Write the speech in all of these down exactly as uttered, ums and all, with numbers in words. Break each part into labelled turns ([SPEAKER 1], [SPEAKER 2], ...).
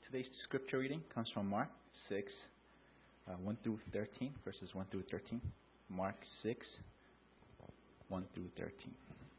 [SPEAKER 1] Today's scripture reading comes from Mark six, uh, one through thirteen, verses one through thirteen. Mark six, one through thirteen.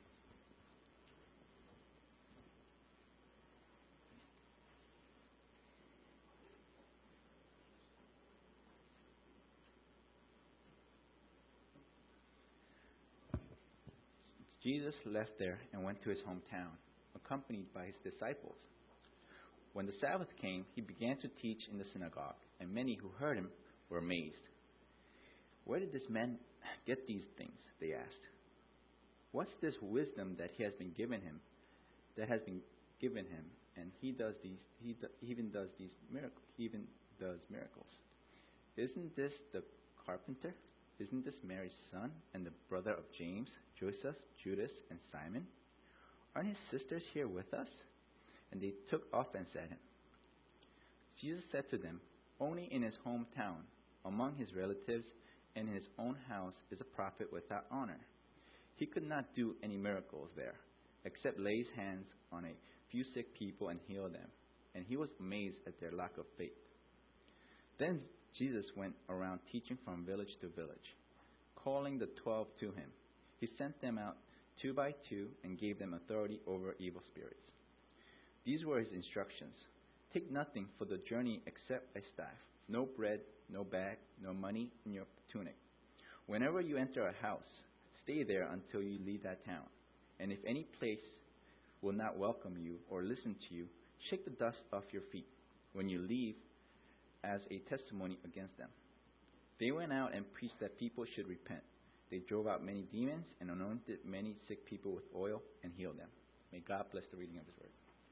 [SPEAKER 1] Jesus left there and went to his hometown, accompanied by his disciples. When the Sabbath came, he began to teach in the synagogue, and many who heard him were amazed. "Where did this man get these things?" they asked. "What's this wisdom that he has been given him, that has been given him, and he does these, he do, even does these miracles, he even does miracles? Isn't this the carpenter? Isn't this Mary's son and the brother of James, Joseph, Judas, and Simon? Aren't his sisters here with us?" And they took offense at him. Jesus said to them, "Only in his hometown, among his relatives, and in his own house is a prophet without honor." He could not do any miracles there, except lay his hands on a few sick people and heal them. And he was amazed at their lack of faith. Then Jesus went around teaching from village to village, calling the twelve to him. He sent them out two by two and gave them authority over evil spirits. These were his instructions. "Take nothing for the journey except a staff, no bread, no bag, no money in your tunic. Whenever you enter a house, stay there until you leave that town. And if any place will not welcome you or listen to you, shake the dust off your feet when you leave as a testimony against them." They went out and preached that people should repent. They drove out many demons and anointed many sick people with oil and healed them. May God bless the reading of his word.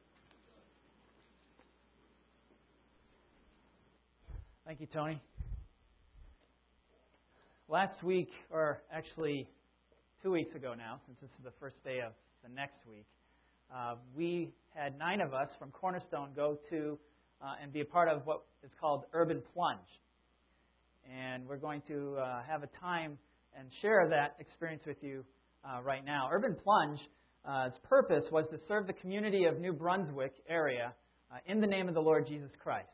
[SPEAKER 2] Thank you, Tony. Last week, or actually two weeks ago now, since this is the first day of the next week, uh, we had nine of us from Cornerstone go to uh, and be a part of what is called Urban Plunge. And we're going to uh, have a time and share that experience with you uh, right now. Urban Plunge's uh, purpose was to serve the community of New Brunswick area uh, in the name of the Lord Jesus Christ.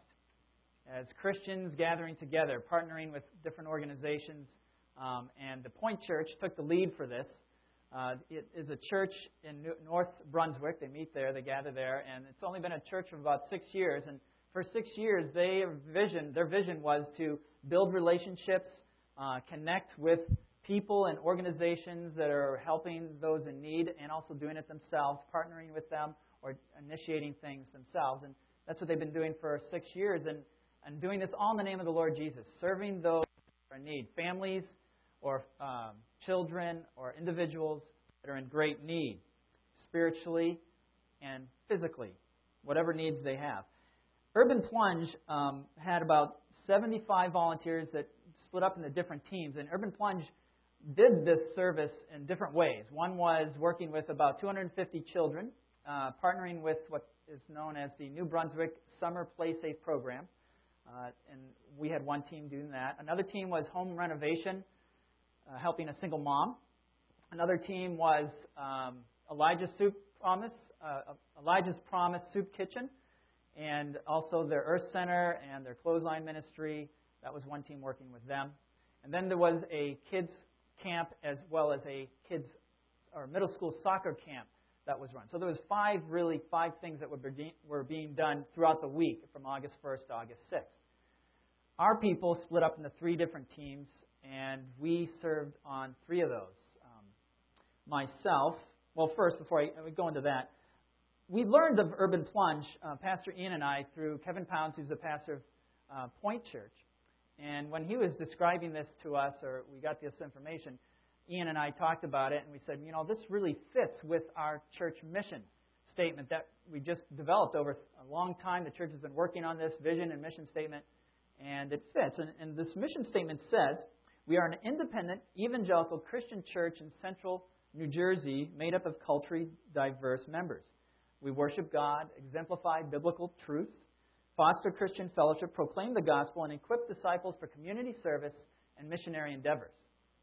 [SPEAKER 2] As Christians gathering together, partnering with different organizations, um, and the Point Church took the lead for this. Uh, it is a church in New- North Brunswick. They meet there, they gather there, and it's only been a church for about six years. And for six years, they vision, their vision was to build relationships, uh, connect with people and organizations that are helping those in need, and also doing it themselves, partnering with them or initiating things themselves. And that's what they've been doing for six years. And And doing this all in the name of the Lord Jesus, serving those who are in need, families or um, children or individuals that are in great need, spiritually and physically, whatever needs they have. Urban Plunge um, had about seventy-five volunteers that split up into different teams, and Urban Plunge did this service in different ways. One was working with about two hundred fifty children, uh, partnering with what is known as the New Brunswick Summer Play Safe Program. Uh, and we had one team doing that. Another team was home renovation, uh, helping a single mom. Another team was um, Elijah's Soup Promise, uh, Elijah's Promise Soup Kitchen, and also their Earth Center and their Clothesline Ministry. That was one team working with them. And then there was a kids camp as well as a kids or middle school soccer camp that was run. So there was five, really five things that were be- were being done throughout the week from August first to August sixth. Our people split up into three different teams, and we served on three of those. Um, myself, well, first, before I, I go into that, we learned of Urban Plunge, uh, Pastor Ian and I, through Kevin Pounds, who's the pastor of uh, Point Church. And when he was describing this to us, or we got this information, Ian and I talked about it, and we said, you know, this really fits with our church mission statement that we just developed over a long time. The church has been working on this vision and mission statement, and it fits. And, and this mission statement says, "We are an independent, evangelical Christian church in central New Jersey made up of culturally diverse members. We worship God, exemplify biblical truth, foster Christian fellowship, proclaim the gospel, and equip disciples for community service and missionary endeavors."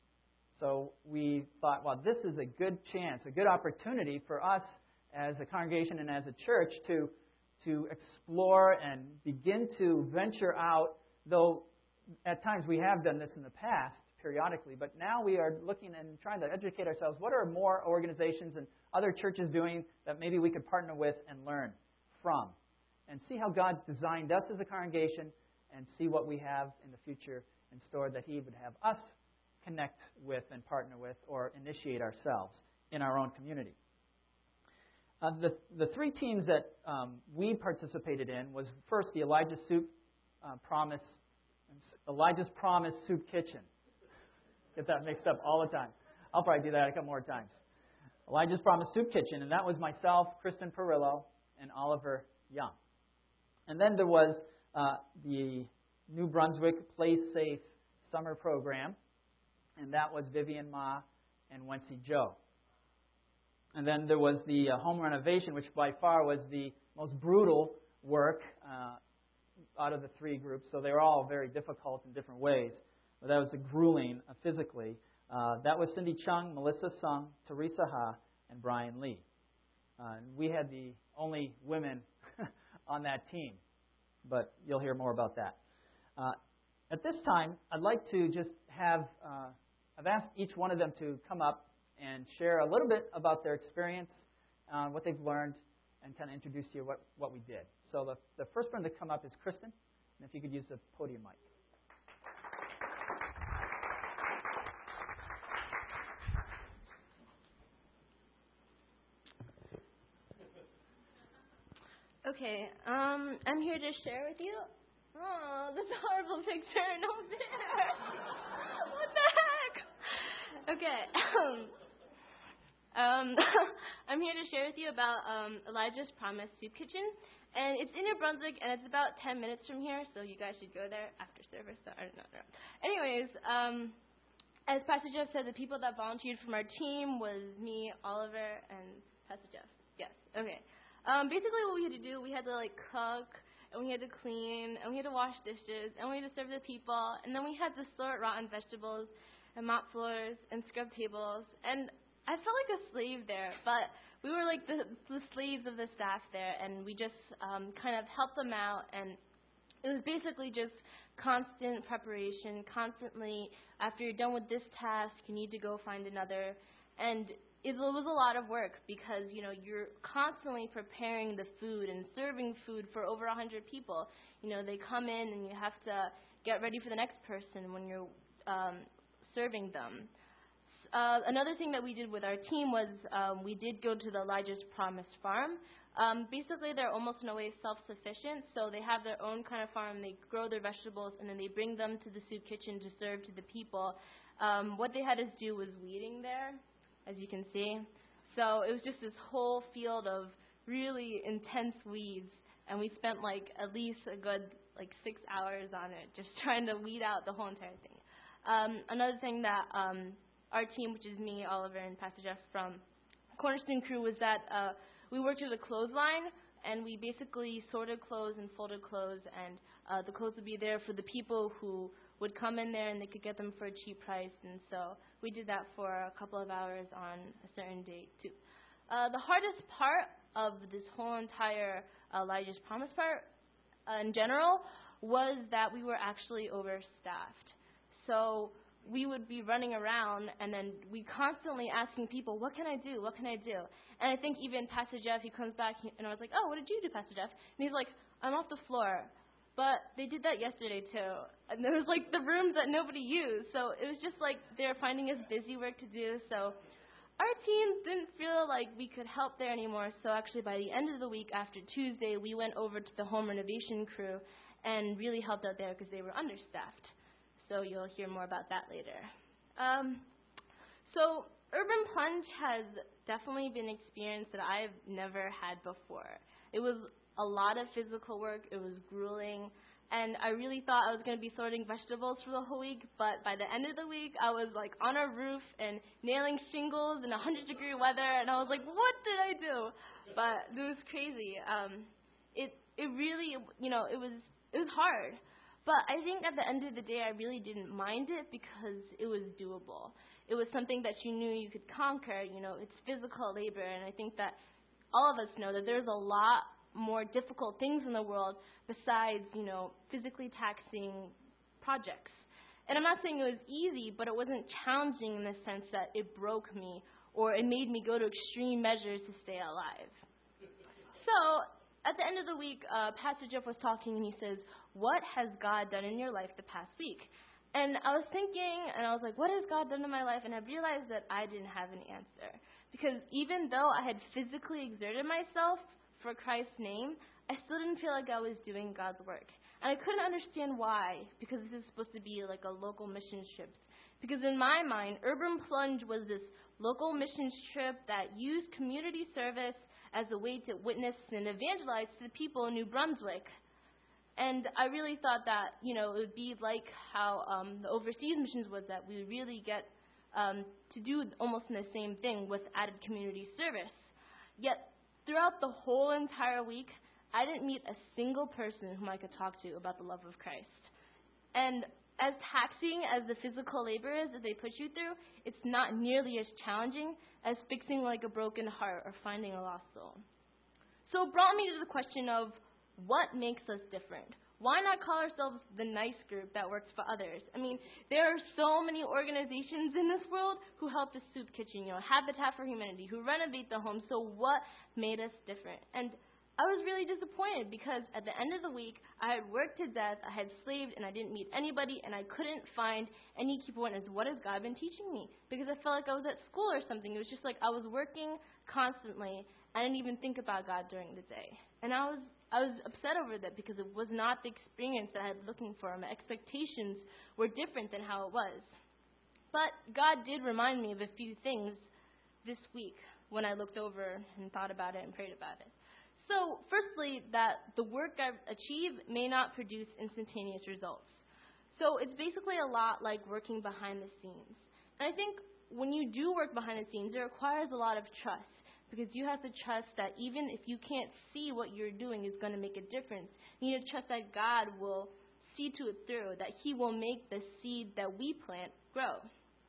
[SPEAKER 2] So we thought, well, this is a good chance, a good opportunity for us as a congregation and as a church to to explore and begin to venture out, though at times we have done this in the past, periodically, but now we are looking and trying to educate ourselves. What are more organizations and other churches doing that maybe we could partner with and learn from? And see how God designed us as a congregation and see what we have in the future in store that He would have us connect with and partner with or initiate ourselves in our own community. Uh, the, the three teams that um, we participated in was first the Elijah Soup uh, Promise, Elijah's Promise Soup Kitchen. Get that mixed up all the time. I'll probably do that a couple more times. Elijah's Promise Soup Kitchen, and that was myself, Kristen Perillo, and Oliver Young. And then there was uh, the New Brunswick Play Safe Summer Program, and that was Vivian Ma and Wency Joe. And then there was the uh, home renovation, which by far was the most brutal work uh, out of the three groups. So they were all very difficult in different ways. But that was a grueling uh, physically. Uh, that was Cindy Chung, Melissa Sung, Teresa Ha, and Brian Lee. Uh, and we had the only women on that team. But you'll hear more about that. Uh, at this time, I'd like to just have, uh, I've asked each one of them to come up and share a little bit about their experience, uh, what they've learned, and kind of introduce to you what, what we did. So the, the first one to come up is Kristen, and if you could use the podium mic.
[SPEAKER 3] Okay, um, I'm here to share with you. Oh, this horrible picture, no there. What the heck? Okay. Um, I'm here to share with you about um, Elijah's Promise Soup Kitchen, and it's in New Brunswick, and it's about ten minutes from here, so you guys should go there after service. So I don't know. Anyways, um, as Pastor Jeff said, the people that volunteered from our team was me, Oliver, and Pastor Jeff. Yes. Okay. Um, basically, what we had to do, we had to like cook, and we had to clean, and we had to wash dishes, and we had to serve the people, and then we had to sort rotten vegetables, and mop floors, and scrub tables, and I felt like a slave there, but we were like the, the slaves of the staff there, and we just um, kind of helped them out, and it was basically just constant preparation, constantly, after you're done with this task, you need to go find another, and it was a lot of work because, you know, you're constantly preparing the food and serving food for over one hundred people. You know, they come in and you have to get ready for the next person when you're um, serving them. Uh, another thing that we did with our team was um, we did go to the Elijah's Promise farm. Um, basically, they're almost in a way self-sufficient, so they have their own kind of farm. They grow their vegetables, and then they bring them to the soup kitchen to serve to the people. Um, what they had us do was weeding there, as you can see. So it was just this whole field of really intense weeds, and we spent like at least a good like six hours on it, just trying to weed out the whole entire thing. Um, another thing that um, our team, which is me, Oliver, and Pastor Jeff from Cornerstone Crew, was that uh, we worked with a clothesline, and we basically sorted clothes and folded clothes, and uh, the clothes would be there for the people who would come in there, and they could get them for a cheap price, and so we did that for a couple of hours on a certain date, too. Uh, the hardest part of this whole entire uh, Elijah's Promise part, uh, in general, was that we were actually overstaffed. So we would be running around, and then we constantly asking people, what can I do, what can I do? And I think even Pastor Jeff, he comes back, and I was like, oh, what did you do, Pastor Jeff? And he's like, I'm off the floor. But they did that yesterday, too. And there was, like, the rooms that nobody used. So it was just like they were finding us busy work to do. So our team didn't feel like we could help there anymore. So actually by the end of the week after Tuesday, we went over to the home renovation crew and really helped out there because they were understaffed. So you'll hear more about that later. Um, so Urban Plunge has definitely been an experience that I've never had before. It was a lot of physical work. It was grueling. And I really thought I was going to be sorting vegetables for the whole week. But by the end of the week, I was like on a roof and nailing shingles in one hundred degree weather. And I was like, what did I do? But it was crazy. Um, it it really, you know, it was it was hard. But I think at the end of the day, I really didn't mind it because it was doable. It was something that you knew you could conquer. You know, it's physical labor. And I think that all of us know that there's a lot more difficult things in the world besides, you know, physically taxing projects. And I'm not saying it was easy, but it wasn't challenging in the sense that it broke me or it made me go to extreme measures to stay alive. So, at the end of the week, uh, Pastor Jeff was talking and he says, what has God done in your life the past week? And I was thinking, and I was like, what has God done in my life? And I realized that I didn't have an answer. Because even though I had physically exerted myself for Christ's name, I still didn't feel like I was doing God's work. And I couldn't understand why, because this is supposed to be like a local mission trip. Because in my mind, Urban Plunge was this local mission trip that used community service as a way to witness and evangelize to the people in New Brunswick. And I really thought that, you know, it would be like how um, the overseas missions was, that we would really get um, to do almost the same thing with added community service. Yet, throughout the whole entire week, I didn't meet a single person whom I could talk to about the love of Christ. And as taxing as the physical labor is that they put you through, it's not nearly as challenging as fixing like a broken heart or finding a lost soul. So it brought me to the question of, what makes us different? Why not call ourselves the nice group that works for others? I mean, there are so many organizations in this world who help the soup kitchen, you know, Habitat for Humanity, who renovate the homes. So what made us different? And I was really disappointed because at the end of the week, I had worked to death, I had slaved, and I didn't meet anybody, and I couldn't find any key point as what has God been teaching me? Because I felt like I was at school or something. It was just like I was working constantly. I didn't even think about God during the day. And I was I was upset over that because it was not the experience that I was looking for. My expectations were different than how it was. But God did remind me of a few things this week when I looked over and thought about it and prayed about it. So, firstly, that the work I achieve may not produce instantaneous results. So it's basically a lot like working behind the scenes. And I think when you do work behind the scenes, it requires a lot of trust. Because you have to trust that even if you can't see what you're doing is going to make a difference, you need to trust that God will see to it through, that He will make the seed that we plant grow.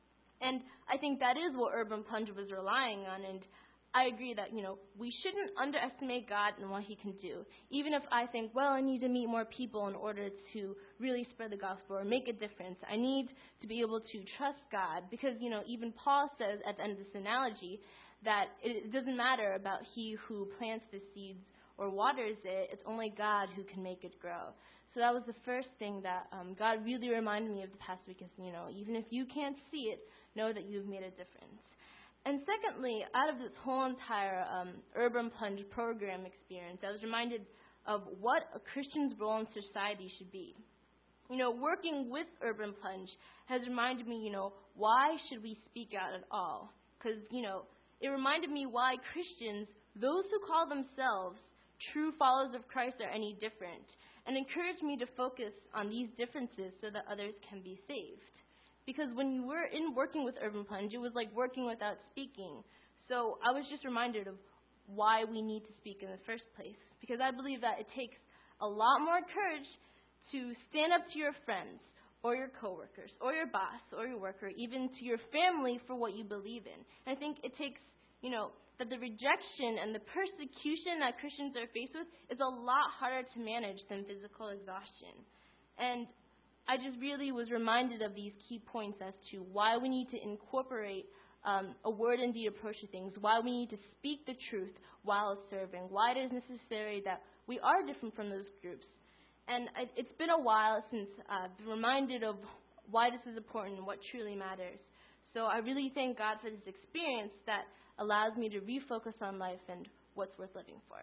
[SPEAKER 3] And I think that is what Urban Plunge was relying on. And I agree that, you know, we shouldn't underestimate God and what He can do. Even if I think, well, I need to meet more people in order to really spread the gospel or make a difference. I need to be able to trust God. Because, you know, even Paul says at the end of this analogy, that it doesn't matter about he who plants the seeds or waters it. It's only God who can make it grow. So that was the first thing that um, God really reminded me of the past week is, you know, even if you can't see it, know that you've made a difference. And secondly, out of this whole entire um, Urban Plunge program experience, I was reminded of what a Christian's role in society should be. You know, working with Urban Plunge has reminded me, you know, why should we speak out at all? Because, you know, it reminded me why Christians, those who call themselves true followers of Christ, are any different, and encouraged me to focus on these differences so that others can be saved. Because when you were in working with Urban Plunge, it was like working without speaking. So I was just reminded of why we need to speak in the first place. Because I believe that it takes a lot more courage to stand up to your friends, or your coworkers, or your boss, or your worker, even to your family for what you believe in. And I think it takes, you know, that the rejection and the persecution that Christians are faced with is a lot harder to manage than physical exhaustion. And I just really was reminded of these key points as to why we need to incorporate um, a word and deed approach to things, why we need to speak the truth while serving, why it is necessary that we are different from those groups. And it's been a while since I've been reminded of why this is important and what truly matters. So I really thank God for this experience that allows me to refocus on life and what's worth living for.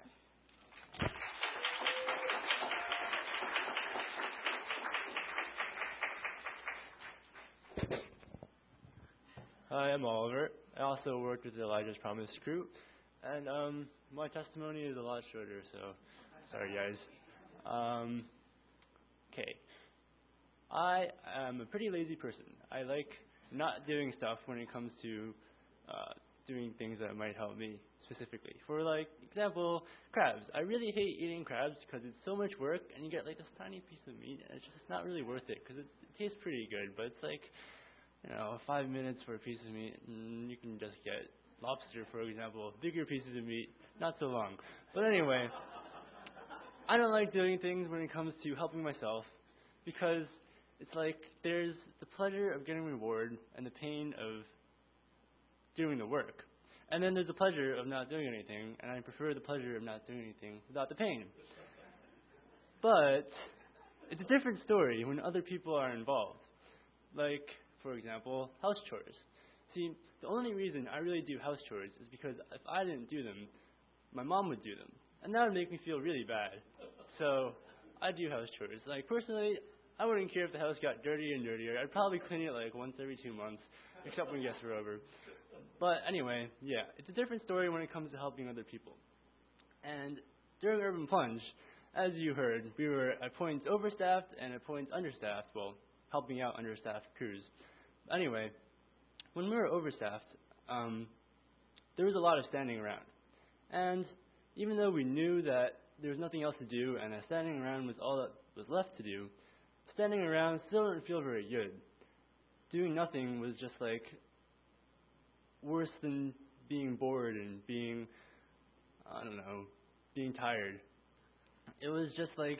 [SPEAKER 4] Hi, I'm Oliver. I also worked with the Elijah's Promise crew. And um, my testimony is a lot shorter, so sorry, guys. Um, Okay. I am a pretty lazy person. I like not doing stuff when it comes to uh, doing things that might help me specifically. For, like, example, crabs. I really hate eating crabs because it's so much work and you get, like, this tiny piece of meat and it's just not really worth it because it, it tastes pretty good. But it's like, you know, five minutes for a piece of meat and you can just get lobster, for example, bigger pieces of meat, not so long. But anyway, I don't like doing things when it comes to helping myself because it's like there's the pleasure of getting reward and the pain of doing the work. And then there's the pleasure of not doing anything, and I prefer the pleasure of not doing anything without the pain. But it's a different story when other people are involved. Like, for example, house chores. See, the only reason I really do house chores is because if I didn't do them, my mom would do them. And that would make me feel really bad. So I do house chores. Like, personally, I wouldn't care if the house got dirtier and dirtier. I'd probably clean it like once every two months, except when guests were over. But anyway, yeah, it's a different story when it comes to helping other people. And during Urban Plunge, as you heard, we were at points overstaffed and at points understaffed, well, helping out understaffed crews. Anyway, when we were overstaffed, um, there was a lot of standing around. And even though we knew that there was nothing else to do and that standing around was all that was left to do, standing around still didn't feel very good. Doing nothing was just like worse than being bored and being, I don't know, being tired. It was just like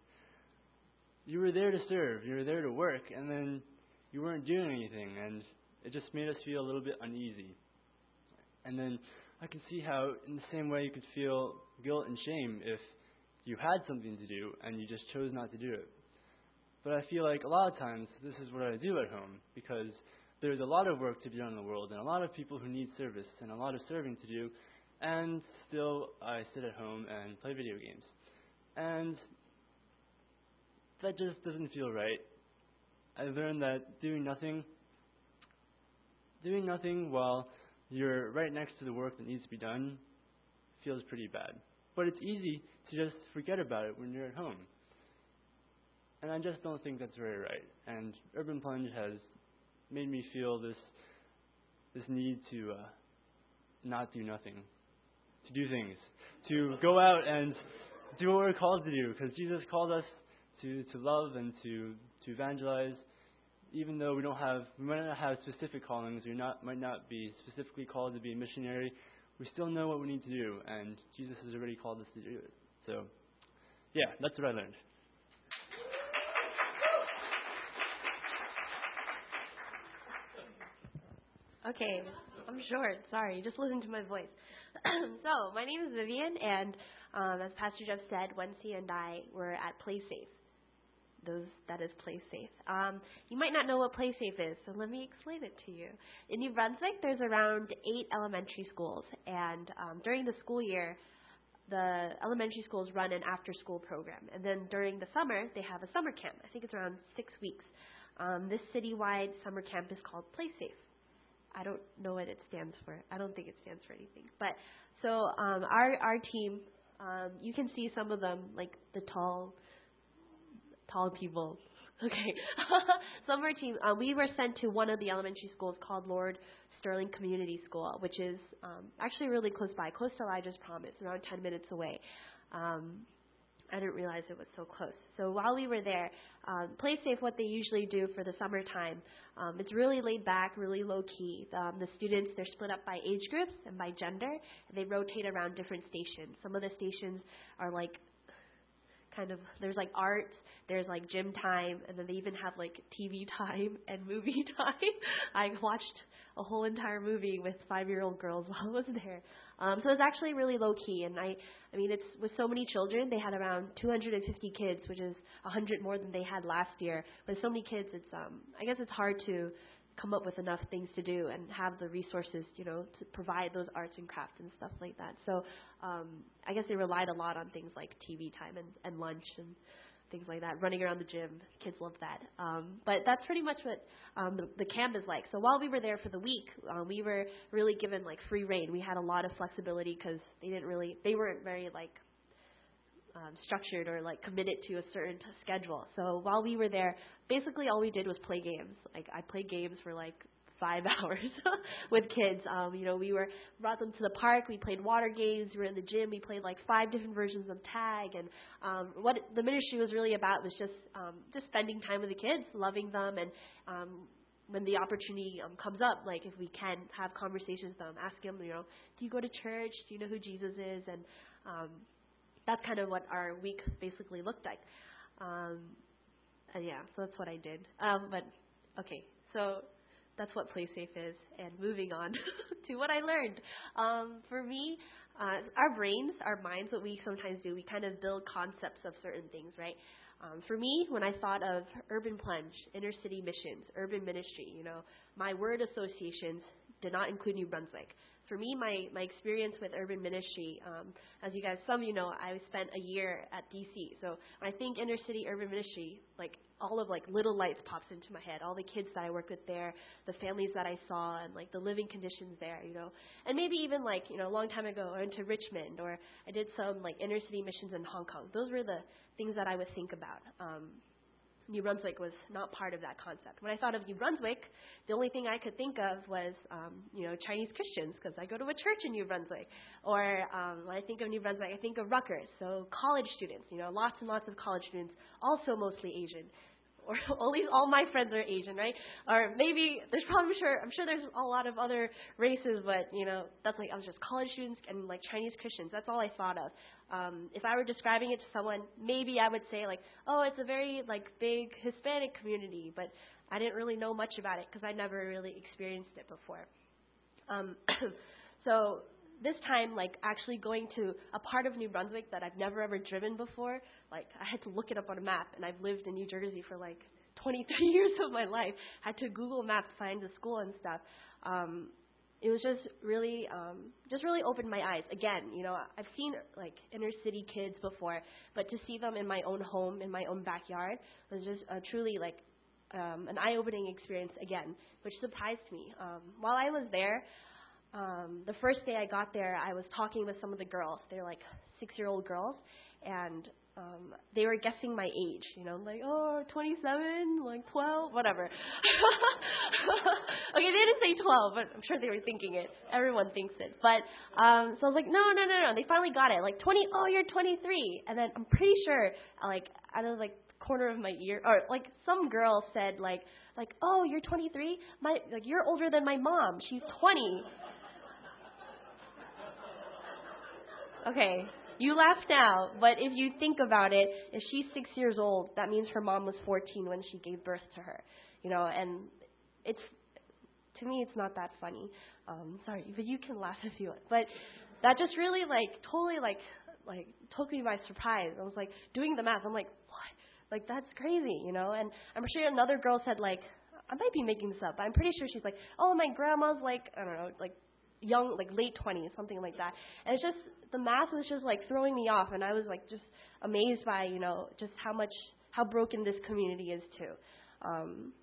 [SPEAKER 4] you were there to serve, you were there to work, and then you weren't doing anything, and it just made us feel a little bit uneasy. And then I can see how in the same way you could feel guilt and shame if you had something to do and you just chose not to do it. But I feel like a lot of times this is what I do at home because there's a lot of work to be done in the world and a lot of people who need service and a lot of serving to do, and still I sit at home and play video games. And that just doesn't feel right. I learned that doing nothing, doing nothing while you're right next to the work that needs to be done feels pretty bad. But it's easy to just forget about it when you're at home. And I just don't think that's very right. And Urban Plunge has made me feel this this need to uh, not do nothing, to do things, to go out and do what we're called to do, because Jesus called us to, to love and to, to evangelize. Even though we don't have, we might not have specific callings, we not might not be specifically called to be a missionary, we still know what we need to do, and Jesus has already called us to do it. So, yeah, that's what I learned.
[SPEAKER 5] Okay, I'm short. Sorry, just listen to my voice. So, my name is Vivian, and um, as Pastor Jeff said, Wency and I were at PlaySafe. Those that is PlaySafe. Um, you might not know what PlaySafe is, so let me explain it to you. In New Brunswick, there's around eight elementary schools, and um, during the school year, the elementary schools run an after-school program, and then during the summer, they have a summer camp. I think it's around six weeks. Um, this citywide summer camp is called PlaySafe. I don't know what it stands for. I don't think it stands for anything. But so um, our our team, um, you can see some of them, like the tall, tall people. Okay, some of our team. Uh, we were sent to one of the elementary schools called Lord Sterling Community School, which is um, actually really close by, close to Elijah's Promise, around ten minutes away. Um, I didn't realize it was so close. So while we were there, um, PlaySafe, what they usually do for the summertime, um, it's really laid back, really low key. Um, the students, they're split up by age groups and by gender, and they rotate around different stations. Some of the stations are like kind of, there's like art, there's like gym time, and then they even have like T V time and movie time. I watched a whole entire movie with five-year-old girls while I was there. Um, so it's actually really low-key, and I, I mean, it's with so many children. They had around two hundred fifty kids, which is one hundred more than they had last year. With so many kids, it's, um, I guess it's hard to come up with enough things to do and have the resources, you know, to provide those arts and crafts and stuff like that. So um, I guess they relied a lot on things like T V time and, and lunch and things like that, running around the gym. Kids love that. Um, but that's pretty much what um, the, the camp is like. So while we were there for the week, uh, we were really given like free reign. We had a lot of flexibility because they didn't really, they weren't very like um, structured or like committed to a certain t- schedule. So while we were there, basically all we did was play games. Like I played games for like five hours with kids. Um, you know, we were brought them to the park. We played water games. We were in the gym. We played like five different versions of tag. And um, what the ministry was really about was just um, just spending time with the kids, loving them, and um, when the opportunity um, comes up, like if we can have conversations with them, ask them, you know, do you go to church? Do you know who Jesus is? And um, that's kind of what our week basically looked like. Um, and yeah, so that's what I did. Um, but okay, so that's what PlaySafe is. And moving on to what I learned. Um, for me, uh, our brains, our minds, what we sometimes do, we kind of build concepts of certain things, right? Um, for me, when I thought of urban plunge, inner city missions, urban ministry, you know, my word associations did not include New Brunswick. For me, my, my experience with urban ministry, um, as you guys, some of you know, I spent a year at D C. So when I think inner city urban ministry, like all of like little lights pops into my head. All the kids that I worked with there, the families that I saw, and like the living conditions there, you know. And maybe even like, you know, a long time ago, I went to Richmond, or I did some like inner city missions in Hong Kong. Those were the things that I would think about. Um, New Brunswick was not part of that concept. When I thought of New Brunswick, the only thing I could think of was, um, you know, Chinese Christians, because I go to a church in New Brunswick. Or um, when I think of New Brunswick, I think of Rutgers, so college students, you know, lots and lots of college students, also mostly Asian. Or at least all my friends are Asian, right? Or maybe there's probably sure I'm sure there's a lot of other races, but you know that's like I was just college students and like Chinese Christians. That's all I thought of. Um, if I were describing it to someone, maybe I would say like, oh, it's a very like big Hispanic community, but I didn't really know much about it because I never really experienced it before. Um, so this time, like actually going to a part of New Brunswick that I've never ever driven before, like I had to look it up on a map, and I've lived in New Jersey for like twenty-three years of my life. I had to Google Maps to find the school and stuff. Um, it was just really, um, just really opened my eyes. Again, you know, I've seen like inner city kids before, but to see them in my own home, in my own backyard, was just uh, truly like um, an eye-opening experience again, which surprised me. Um, while I was there, Um, the first day I got there, I was talking with some of the girls. They're like six-year-old girls, and um, they were guessing my age. You know, like, oh, twenty-seven, like twelve, whatever. Okay, they didn't say twelve, but I'm sure they were thinking it. Everyone thinks it. But um, so I was like, no, no, no, no. They finally got it. Like twenty. Oh, you're twenty-three. And then I'm pretty sure, like, out of like corner of my ear, or like some girl said, like, like, oh, you're twenty-three. My, like, you're older than my mom. She's twenty. Okay, you laugh now, but if you think about it, if she's six years old, that means her mom was fourteen when she gave birth to her, you know, and it's, to me, it's not that funny. Um, sorry, but you can laugh if you want. But that just really, like, totally, like, like, took me by surprise. I was, like, doing the math. I'm like, what? Like, that's crazy, you know, and I'm sure another girl said, like, I might be making this up, but I'm pretty sure she's like, oh, my grandma's, like, I don't know, like, young, like, late twenties, something like that. And it's just, the math was just like throwing me off, and I was like just amazed by, you know, just how much, how broken this community is too. Um,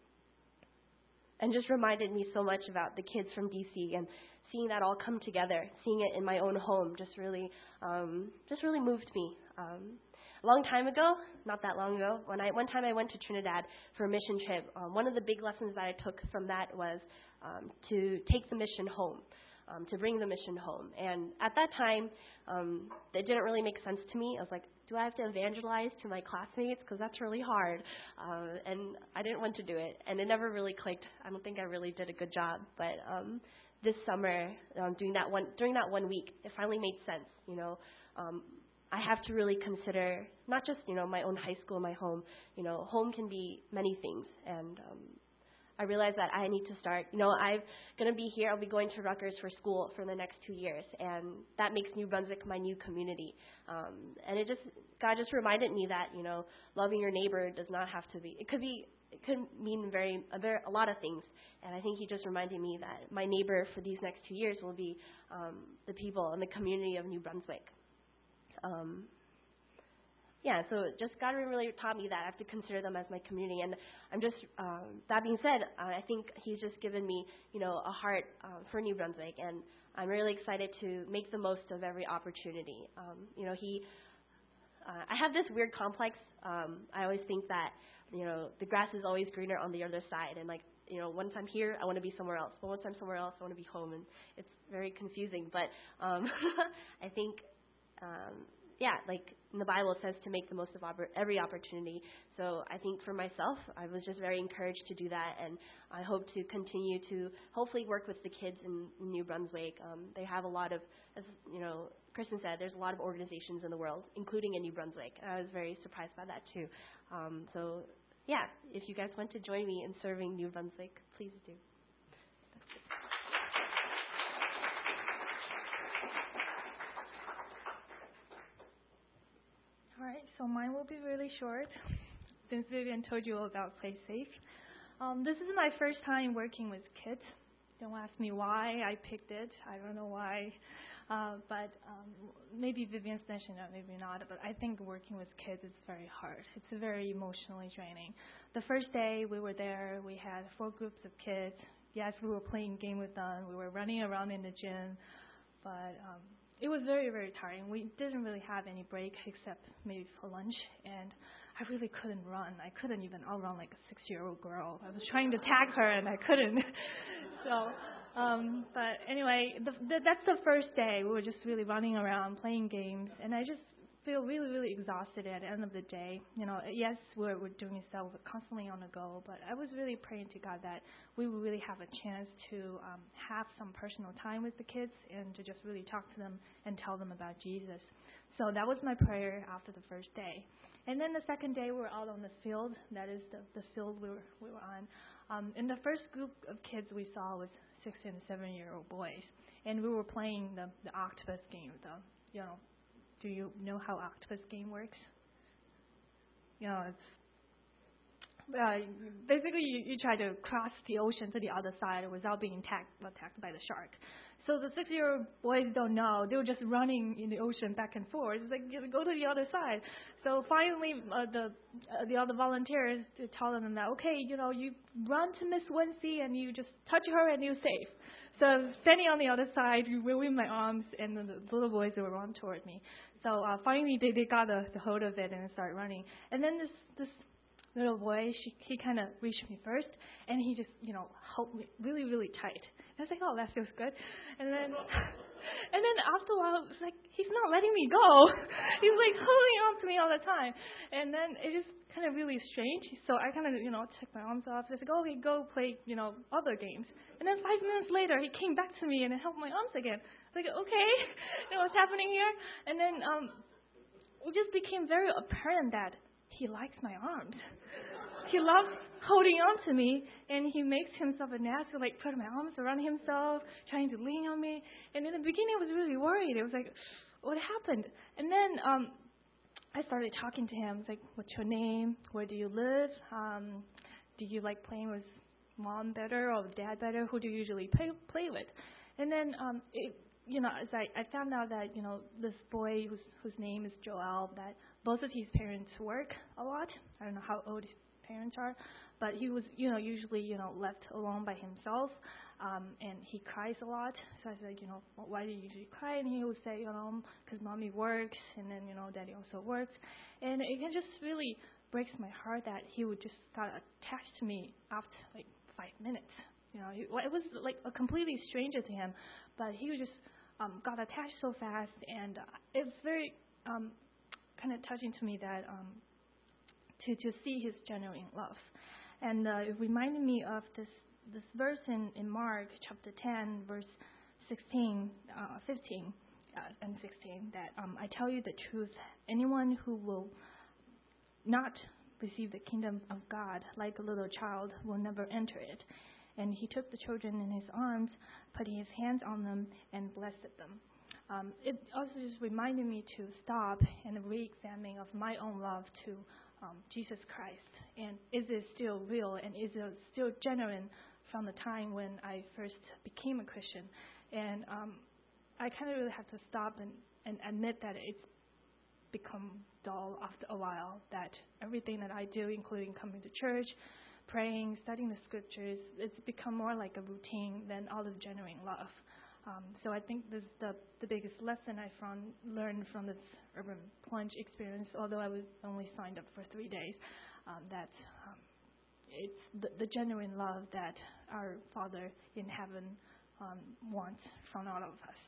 [SPEAKER 5] and just reminded me so much about the kids from D C and seeing that all come together, seeing it in my own home, just really, um, just really moved me. Um, a long time ago, not that long ago, when I one time I went to Trinidad for a mission trip, um, one of the big lessons that I took from that was um, to take the mission home. Um, to bring the mission home. And at that time, um, it didn't really make sense to me. I was like, do I have to evangelize to my classmates? Because that's really hard. Uh, and I didn't want to do it. And it never really clicked. I don't think I really did a good job. But um, this summer, um, doing that one, during that one week, it finally made sense. You know, um, I have to really consider not just, you know, my own high school, my home. You know, home can be many things. And um, I realized that I need to start, you know, I'm going to be here. I'll be going to Rutgers for school for the next two years, and that makes New Brunswick my new community. Um, and it just, God just reminded me that, you know, loving your neighbor does not have to be, it could be, it could mean very, a, very, a lot of things. And I think he just reminded me that my neighbor for these next two years will be um, the people and the community of New Brunswick. Um, Yeah, so just God really taught me that I have to consider them as my community. And I'm just, um, that being said, uh, I think he's just given me, you know, a heart uh, for New Brunswick. And I'm really excited to make the most of every opportunity. Um, you know, he, uh, I have this weird complex. Um, I always think that, you know, the grass is always greener on the other side. And like, you know, once I'm here, I want to be somewhere else. But once I'm somewhere else, I want to be home. And it's very confusing. But um, I think, um, yeah, like in the Bible it says to make the most of oppor- every opportunity. So I think for myself, I was just very encouraged to do that, and I hope to continue to hopefully work with the kids in, in New Brunswick. Um, they have a lot of, as you know, Kristen said, there's a lot of organizations in the world, including in New Brunswick. And I was very surprised by that too. Um, so, yeah, if you guys want to join me in serving New Brunswick, please do.
[SPEAKER 6] All right, so mine will be really short, since Vivian told you all about Play Safe. Um, this is my first time working with kids. Don't ask me why I picked it. I don't know why. Uh, but um, maybe Vivian's mentioned it, maybe not. But I think working with kids is very hard. It's very emotionally draining. The first day we were there, we had four groups of kids. Yes, we were playing game with them. We were running around in the gym. But um, it was very, very tiring. We didn't really have any break except maybe for lunch. And I really couldn't run. I couldn't even outrun like a six-year-old girl. I was trying to tag her and I couldn't. so... Um, but anyway, the, the, that's the first day. We were just really running around, playing games, and I just feel really, really exhausted at the end of the day. You know, yes, we're, we're doing stuff, we're constantly on the go, but I was really praying to God that we would really have a chance to um, have some personal time with the kids and to just really talk to them and tell them about Jesus. So that was my prayer after the first day. And then the second day, we were out on the field. That is the, the field we were, we were on. Um, and the first group of kids we saw was six and seven-year-old boys, and we were playing the, the octopus game. The, you know, do you know how octopus game works? You know, it's uh, basically you, you try to cross the ocean to the other side without being attacked, attacked by the shark. So the six-year-old boys don't know. They were just running in the ocean back and forth. It's like, go to the other side. So finally, uh, the uh, the other volunteers tell them that, okay, you know, you run to Miss Wency and you just touch her and you're safe. So standing on the other side, waving my arms, and the, the little boys they were run toward me. So uh, finally, they, they got a, the hold of it and started running. And then this this little boy, she, he kind of reached me first, and he just, you know, held me really, really tight. And I was like, oh, that feels good. And then, and then after a while, it was like, he's not letting me go. He's like holding on to me all the time. And then it just kind of really strange. So I kind of, you know, took my arms off. I was like, oh, okay, go play, you know, other games. And then five minutes later, he came back to me and held my arms again. I was like, okay, you know, what's happening here? And then um, it just became very apparent that he likes my arms. He loves holding on to me, and he makes himself a nest, like put my arms around himself, trying to lean on me. And in the beginning, I was really worried. It was like, what happened? And then um, I started talking to him. I was like, what's your name? Where do you live? Um, do you like playing with mom better or dad better? Who do you usually play, play with? And then, um, it, you know, as I, I found out that, you know, this boy whose, whose name is Joel, that both of his parents work a lot. I don't know how old his parents are, but he was, you know, usually, you know, left alone by himself, um, and he cries a lot. So I was like, you know, why do you usually cry? And he would say, you know, because mommy works, and then, you know, daddy also works. And it just really breaks my heart that he would just got attached to me after, like, five minutes. You know, he, it was, like, a completely stranger to him, but he just um, got attached so fast, and uh, it's very um, kind of touching to me that um, to, to see his genuine love. And uh, it reminded me of this this verse in, in Mark chapter ten, verse sixteen, uh, fifteen, uh, and sixteen, that um, I tell you the truth, anyone who will not receive the kingdom of God like a little child will never enter it. And he took the children in his arms, put his hands on them, and blessed them. Um, it also just reminded me to stop and re-examine of my own love to um, Jesus Christ. And is it still real, and is it still genuine from the time when I first became a Christian? And um, I kind of really have to stop and, and admit that it's become dull after a while, that everything that I do, including coming to church, praying, studying the scriptures, it's become more like a routine than all of genuine love. Um, so I think this is the, the biggest lesson I found, learned from this urban plunge experience, although I was only signed up for three days, um, that um, it's the, the genuine love that our Father in heaven um, wants from all of us.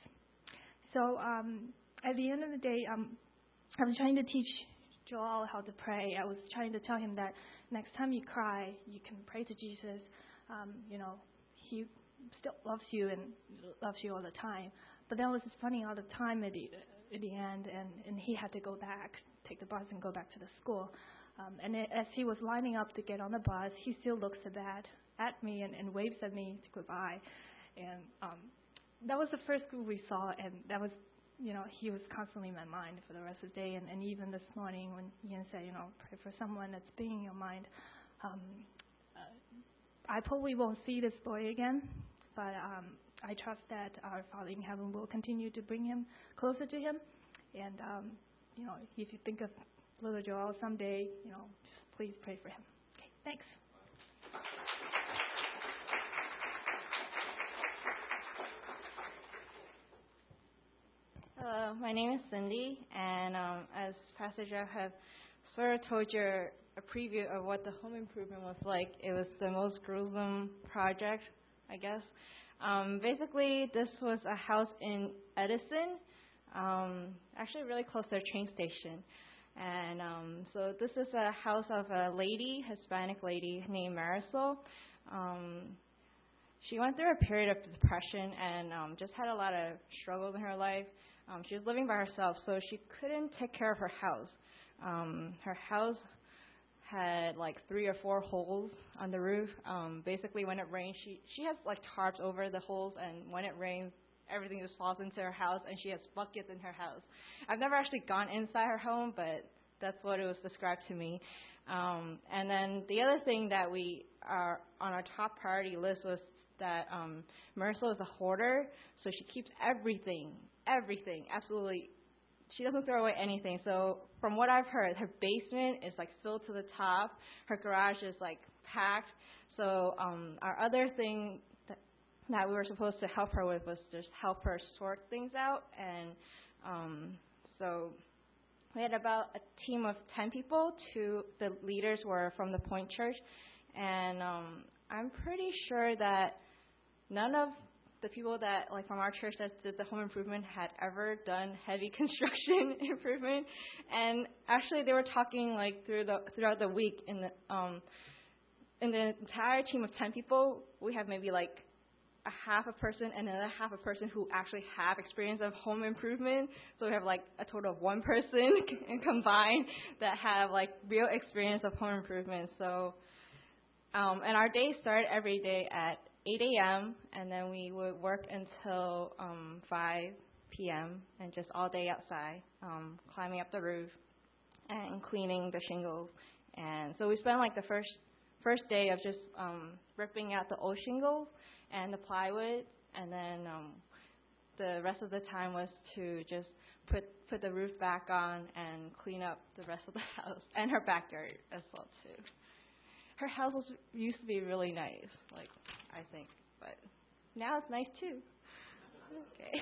[SPEAKER 6] So um, at the end of the day, um, I was trying to teach Joel how to pray. I was trying to tell him that next time you cry, you can pray to Jesus. Um, you know, he still loves you and loves you all the time. But then it was funny all the time. It, in the end, and, and he had to go back, take the bus and go back to the school. Um, and it, as he was lining up to get on the bus, he still looks at that, at me and, and waves at me to goodbye. And um, that was the first group we saw, and that was, you know, he was constantly in my mind for the rest of the day. And, and even this morning when Ian said, you know, pray for someone that's being in your mind, um, uh, I probably won't see this boy again, but um, I trust that our Father in heaven will continue to bring him closer to him. And, um, you know, if you think of little Joel someday, you know, just please pray for him. Okay, thanks.
[SPEAKER 7] Hello, my name is Cindy, and um, as Pastor Jeff have sort of told you a preview of what the home improvement was like, it was the most gruesome project, I guess. Um, basically, this was a house in Edison, um, actually really close to a train station. And um, so this is a house of a lady, Hispanic lady named Marisol. Um, she went through a period of depression and um, just had a lot of struggles in her life. Um, she was living by herself, so she couldn't take care of her house. Um, her house had like three or four holes on the roof. Um, basically, when it rains, she, she has like tarps over the holes, and when it rains, everything just falls into her house, and she has buckets in her house. I've never actually gone inside her home, but that's what it was described to me. Um, and then the other thing that we are on our top priority list was that um, Marisol is a hoarder, so she keeps everything, everything, absolutely. She doesn't throw away anything. So from what I've heard, her basement is like filled to the top. Her garage is like packed. So um, our other thing that, that we were supposed to help her with was just help her sort things out. And um, so we had about a team of ten people. Two, the leaders were from the Point Church. And um, I'm pretty sure that none of the people that, like, from our church that did the home improvement had ever done heavy construction improvement. And actually, they were talking, like, through the throughout the week in the um, in the entire team of ten people, we have maybe, like, a half a person and another half a person who actually have experience of home improvement. So we have, like, a total of one person combined that have, like, real experience of home improvement. So, um, and our day started every day at eight a.m., and then we would work until um, five p.m. and just all day outside, um, climbing up the roof and cleaning the shingles. And so we spent like the first first day of just um, ripping out the old shingles and the plywood, and then um, the rest of the time was to just put put the roof back on and clean up the rest of the house and her backyard as well too. Her house was, used to be really nice, like, I think, but now it's nice too. Okay.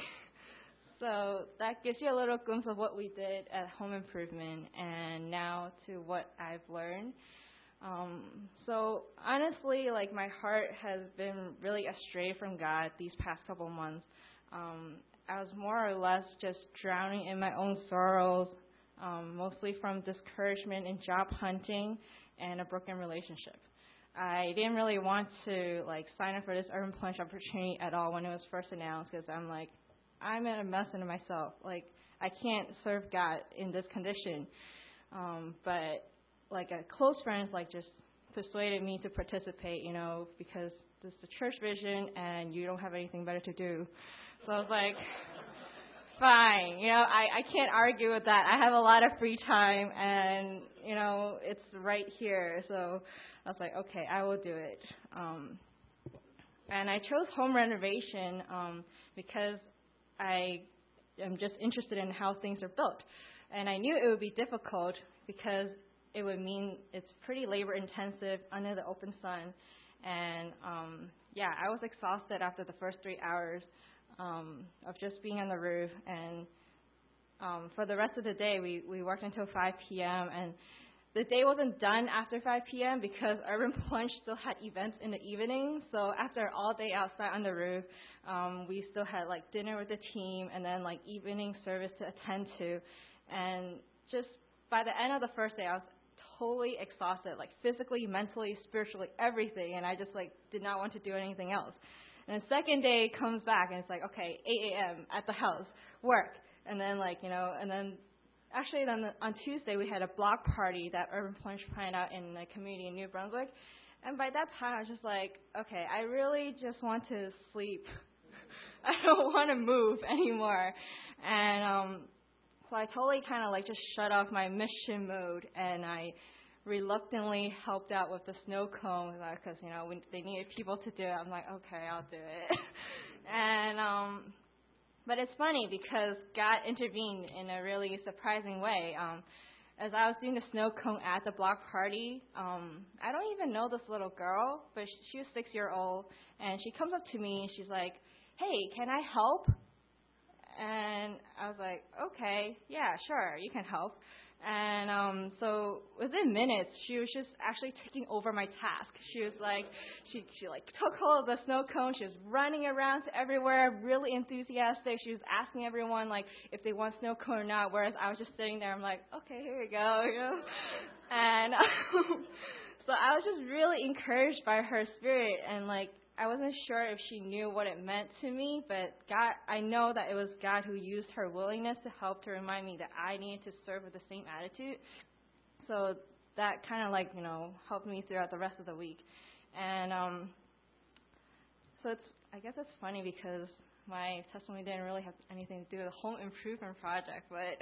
[SPEAKER 7] So that gives you a little glimpse of what we did at home improvement, and now to what I've learned. Um, so honestly, like, my heart has been really astray from God these past couple months. Um, I was more or less just drowning in my own sorrows, um, mostly from discouragement in job hunting and a broken relationship. I didn't really want to, like, sign up for this Urban Plunge opportunity at all when it was first announced, because I'm like, I'm in a mess in myself. Like, I can't serve God in this condition. Um, but, like, a close friend, like, just persuaded me to participate, you know, because this is the church vision and you don't have anything better to do. So I was like, fine, you know, I, I can't argue with that. I have a lot of free time, and, you know, it's right here. So I was like, okay, I will do it. Um, and I chose home renovation um, because I am just interested in how things are built. And I knew it would be difficult because it would mean it's pretty labor intensive under the open sun. And, um, yeah, I was exhausted after the first three hours. Um, of just being on the roof, and um, for the rest of the day, we, we worked until five p.m., and the day wasn't done after five p.m. because Urban Plunge still had events in the evening. So after all day outside on the roof, um, we still had, like, dinner with the team and then, like, evening service to attend to. And just by the end of the first day, I was totally exhausted, like, physically, mentally, spiritually, everything, and I just, like, did not want to do anything else. And the second day comes back, and it's like, okay, eight a.m. at the house, work. And then, like, you know, and then actually on, the, on Tuesday we had a block party that Urban Plunge planned out in the community in New Brunswick. And by that time, I was just like, okay, I really just want to sleep. I don't want to move anymore. And um, so I totally kind of like just shut off my mission mode, and I reluctantly helped out with the snow cone because, you know, when they needed people to do it, I'm like, okay, I'll do it. and um, but it's funny because God intervened in a really surprising way. Um, as I was doing the snow cone at the block party, um, I don't even know this little girl, but she was six years old, and she comes up to me and she's like, hey, can I help? And I was like, okay, yeah, sure, you can help. And um, so within minutes, she was just actually taking over my task. She was like, she she like took hold of the snow cone. She was running around to everywhere, really enthusiastic. She was asking everyone like if they want snow cone or not. Whereas I was just sitting there. I'm like, okay, here we go, you know. And um, so I was just really encouraged by her spirit, and like I wasn't sure if she knew what it meant to me, but God, I know that it was God who used her willingness to help to remind me that I needed to serve with the same attitude. So that kind of like, you know, helped me throughout the rest of the week. And um, so it's, I guess it's funny because my testimony didn't really have anything to do with the home improvement project, but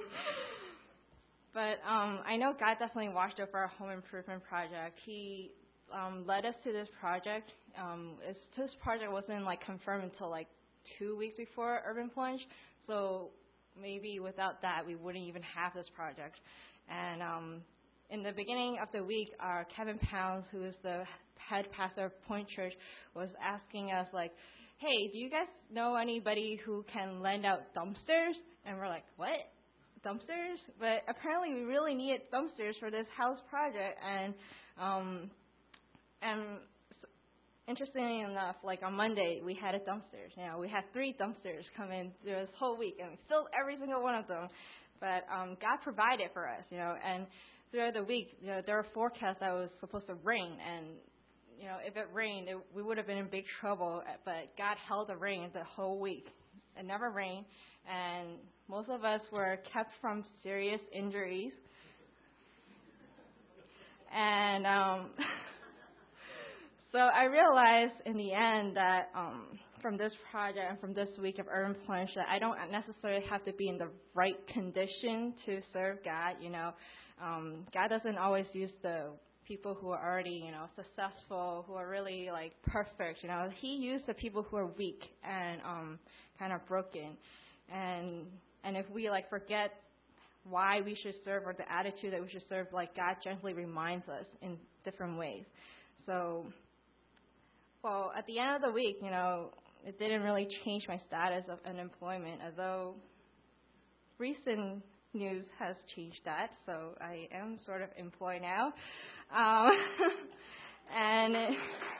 [SPEAKER 7] but um, I know God definitely watched over our home improvement project. He Um, led us to this project. Um, it's, this project wasn't like confirmed until like two weeks before Urban Plunge, so maybe without that we wouldn't even have this project. And um, in the beginning of the week, our Kevin Pounds, who is the head pastor of Point Church, was asking us like, "Hey, do you guys know anybody who can lend out dumpsters?" And we're like, "What? Dumpsters?" But apparently we really needed dumpsters for this house project, and um, And interestingly enough, like on Monday, we had a dumpsters. You know, we had three dumpsters come in through this whole week, and we filled every single one of them. But um, God provided for us, you know. And throughout the week, you know, there were forecasts that it was supposed to rain, and you know, if it rained, it, we would have been in big trouble. But God held the rain the whole week. It never rained, and most of us were kept from serious injuries. And um, So I realized in the end that um, from this project and from this week of Urban Plunge that I don't necessarily have to be in the right condition to serve God. You know, um, God doesn't always use the people who are already, you know, successful, who are really like perfect. You know, He used the people who are weak and um, kind of broken. And and if we like forget why we should serve or the attitude that we should serve, like God gently reminds us in different ways. So. Well, at the end of the week, you know, it didn't really change my status of unemployment, although recent news has changed that, so I am sort of employed now. Um, and it,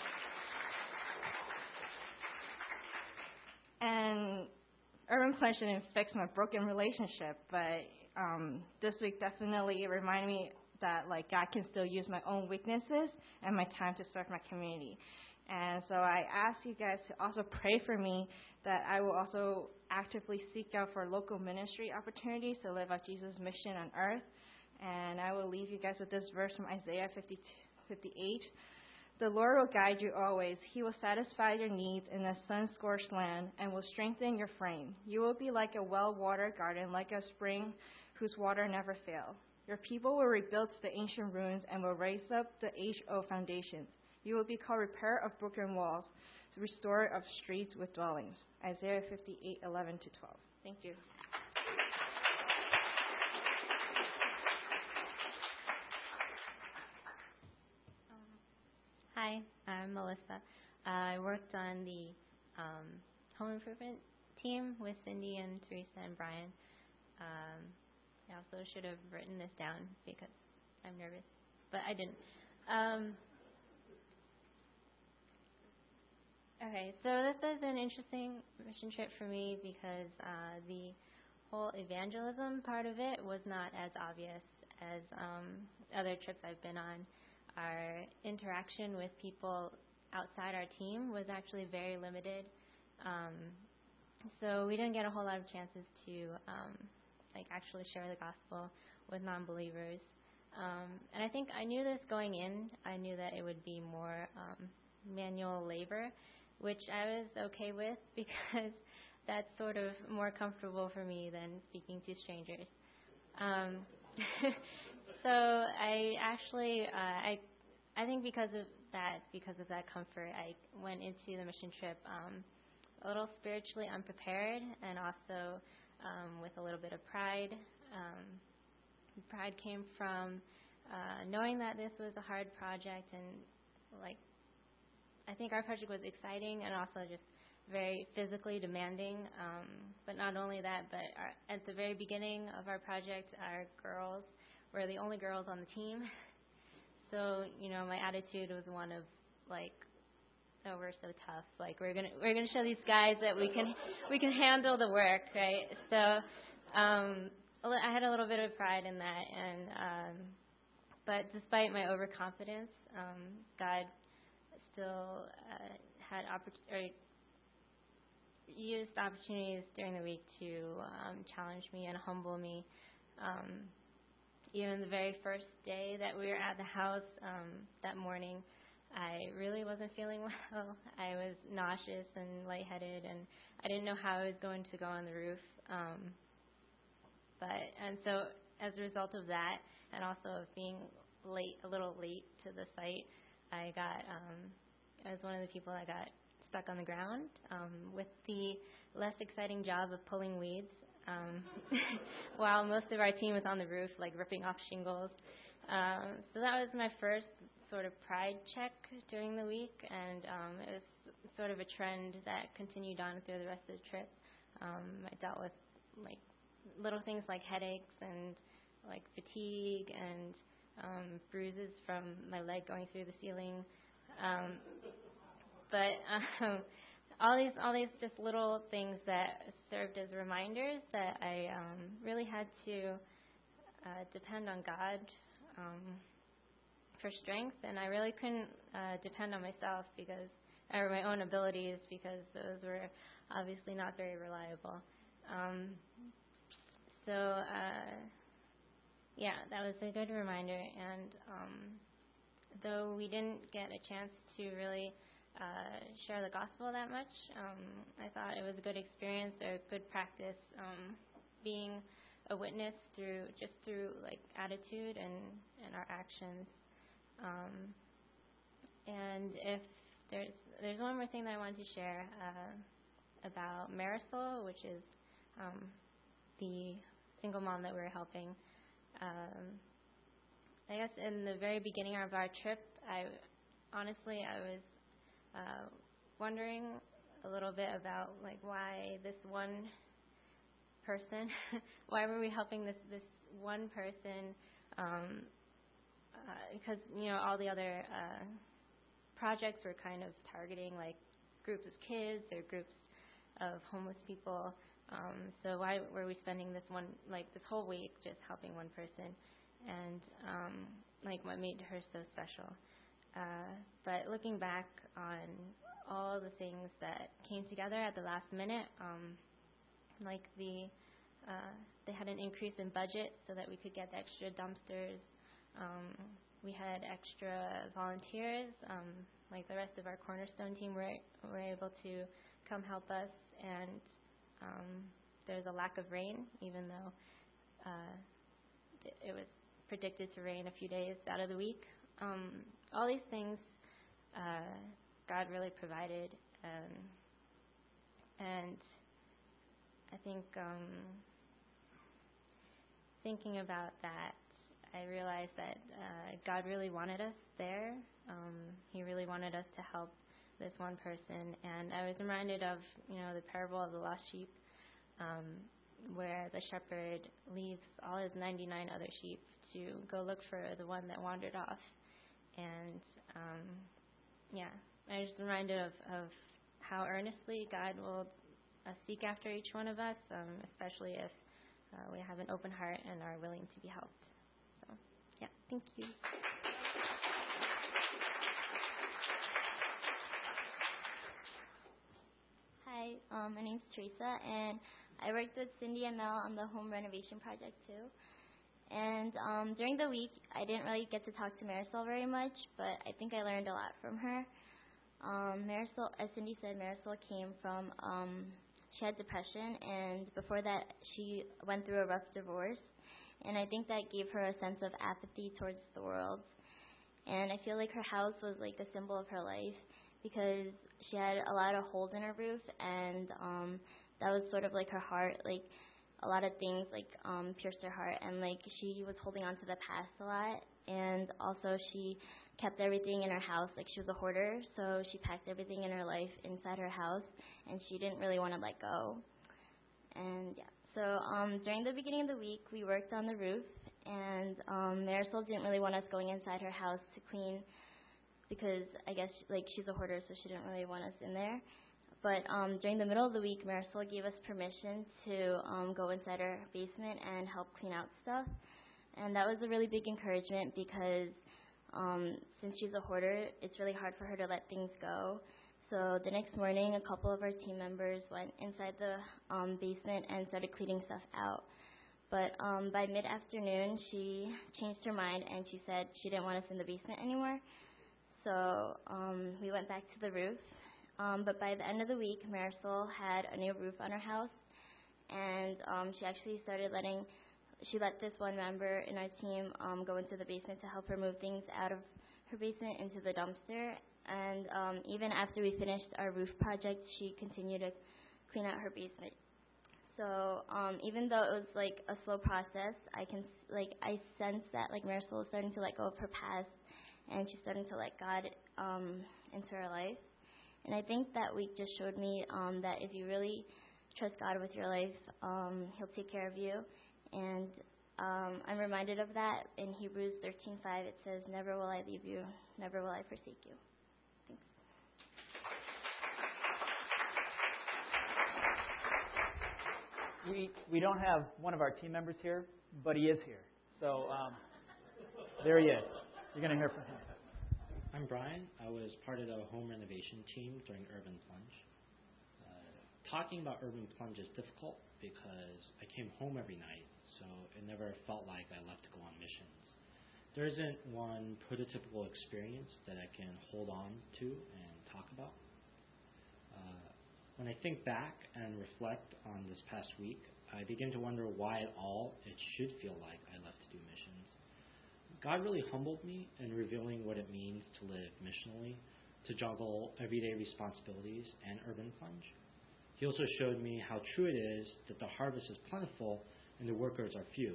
[SPEAKER 7] and Urban Plunge didn't fix my broken relationship, but um, this week definitely reminded me that, like, God can still use my own weaknesses and my time to serve my community. And so I ask you guys to also pray for me that I will also actively seek out for local ministry opportunities to live out Jesus' mission on earth. And I will leave you guys with this verse from Isaiah fifty-eight. The Lord will guide you always. He will satisfy your needs in a sun-scorched land and will strengthen your frame. You will be like a well-watered garden, like a spring whose water never fails. Your people will rebuild the ancient ruins and will raise up the age-old foundations. You will be called repairer of broken walls, restorer of streets with dwellings. Isaiah fifty-eight, eleven to twelve. Thank you.
[SPEAKER 8] Um, hi, I'm Melissa. Uh, I worked on the um, home improvement team with Cindy and Teresa and Brian. Um, I also should have written this down because I'm nervous, but I didn't. Um, Okay, so this is an interesting mission trip for me because uh, the whole evangelism part of it was not as obvious as um, other trips I've been on. Our interaction with people outside our team was actually very limited. Um, so we didn't get a whole lot of chances to um, like actually share the gospel with non-believers. Um, and I think I knew this going in. I knew that it would be more um, manual labor, which I was okay with because that's sort of more comfortable for me than speaking to strangers. Um, so I actually, uh, I, I think because of that, because of that comfort, I went into the mission trip um, a little spiritually unprepared, and also um, with a little bit of pride. Um, pride came from uh, knowing that this was a hard project, and like I think our project was exciting and also just very physically demanding. Um, but not only that, but our, at the very beginning of our project, our girls were the only girls on the team. So you know, my attitude was one of like, oh, we're so tough. Like we're gonna we're gonna show these guys that we can we can handle the work, right? So um, I had a little bit of pride in that, and um, but despite my overconfidence, um, God still uh, had oppor- used opportunities during the week to um, challenge me and humble me. Um, even the very first day that we were at the house um, that morning, I really wasn't feeling well. I was nauseous and lightheaded, and I didn't know how I was going to go on the roof. Um, but and so as a result of that, and also of being late, a little late to the site, I got um, I was one of the people that got stuck on the ground um, with the less exciting job of pulling weeds, um, while most of our team was on the roof, like ripping off shingles. Um, so that was my first sort of pride check during the week, and um, it was sort of a trend that continued on through the rest of the trip. Um, I dealt with like little things like headaches and like fatigue and um, bruises from my leg going through the ceiling. Um, but um, all these all these just little things that served as reminders that I um, really had to uh, depend on God um, for strength, and I really couldn't uh, depend on myself because or my own abilities, because those were obviously not very reliable. Um, so uh, yeah, that was a good reminder, and um, though we didn't get a chance to really uh, share the gospel that much, um, I thought it was a good experience, a good practice, um, being a witness through just through like attitude and, and our actions. Um, and if there's there's one more thing that I wanted to share uh, about Marisol, which is um, the single mom that we were helping. Um, I guess in the very beginning of our trip, I honestly I was uh, wondering a little bit about like why this one person, why were we helping this this one person? Um, uh, because you know all the other uh, projects were kind of targeting like groups of kids or groups of homeless people. Um, so why were we spending this one like this whole week just helping one person? And um, like what made her so special. Uh, but looking back on all the things that came together at the last minute, um, like the uh, they had an increase in budget so that we could get the extra dumpsters. Um, we had extra volunteers, um, like the rest of our Cornerstone team were were able to come help us, and um, there's a lack of rain, even though uh, it was predicted to rain a few days out of the week. Um, all these things, uh, God really provided, um, and I think um, thinking about that, I realized that uh, God really wanted us there. Um, he really wanted us to help this one person, and I was reminded of you know the parable of the lost sheep, um, where the shepherd leaves all his ninety-nine other sheep to go look for the one that wandered off. And um, yeah, I was reminded of, of how earnestly God will uh, seek after each one of us, um, especially if uh, we have an open heart and are willing to be helped. So yeah, thank you.
[SPEAKER 9] Hi, um, Um, my name's Teresa, and I worked with Cindy and Mel on the home renovation project too. And um, during the week, I didn't really get to talk to Marisol very much, but I think I learned a lot from her. Um, Marisol, as Cindy said, Marisol came from, um, she had depression, and before that, she went through a rough divorce. And I think that gave her a sense of apathy towards the world. And I feel like her house was like the symbol of her life because she had a lot of holes in her roof, and um, that was sort of like her heart. Like a lot of things like um, pierced her heart, and like she was holding on to the past a lot. And also she kept everything in her house. Like she was a hoarder, so she packed everything in her life inside her house, and she didn't really want to let go. And yeah. So um, during the beginning of the week, we worked on the roof, and um, Marisol didn't really want us going inside her house to clean because I guess like she's a hoarder, so she didn't really want us in there. But um, during the middle of the week, Marisol gave us permission to um, go inside her basement and help clean out stuff, and that was a really big encouragement because um, since she's a hoarder, it's really hard for her to let things go. So the next morning, a couple of our team members went inside the um, basement and started cleaning stuff out. But um, by mid-afternoon, she changed her mind, and she said she didn't want us in the basement anymore. So um, we went back to the roof. Um, but by the end of the week, Marisol had a new roof on her house, and um, she actually started letting, she let this one member in our team um, go into the basement to help her move things out of her basement into the dumpster. And um, even after we finished our roof project, she continued to clean out her basement. So um, even though it was like a slow process, I can like I sense that like Marisol is starting to let go of her past, and she's starting to let God um, into her life. And I think that week just showed me um, that if you really trust God with your life, um, He'll take care of you. And um, I'm reminded of that in Hebrews thirteen five. It says, "Never will I leave you, never will I forsake you."
[SPEAKER 2] We we don't have one of our team members here, but he is here. So um, there he is. You're going to hear from him.
[SPEAKER 10] I'm Brian. I was part of the home renovation team during Urban Plunge. Uh, talking about Urban Plunge is difficult because I came home every night, so it never felt like I left to go on missions. There isn't one prototypical experience that I can hold on to and talk about. Uh, When I think back and reflect on this past week, I begin to wonder why at all it should feel like I left to do missions. God really humbled me in revealing what it means to live missionally, to juggle everyday responsibilities and Urban Plunge. He also showed me how true it is that the harvest is plentiful and the workers are few.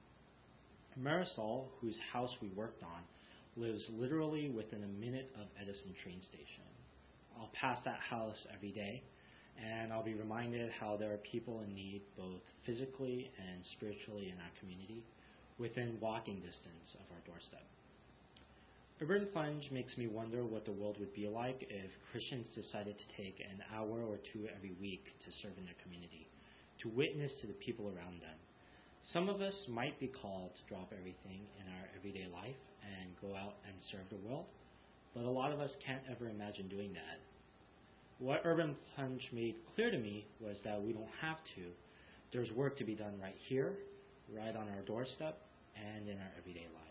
[SPEAKER 10] Marisol, whose house we worked on, lives literally within a minute of Edison train station. I'll pass that house every day, and I'll be reminded how there are people in need both physically and spiritually in our community within walking distance of our doorstep. Urban Plunge makes me wonder what the world would be like if Christians decided to take an hour or two every week to serve in their community, to witness to the people around them. Some of us might be called to drop everything in our everyday life and go out and serve the world, but a lot of us can't ever imagine doing that. What Urban Plunge made clear to me was that we don't have to. There's work to be done right here, right on our doorstep, and in our everyday lives.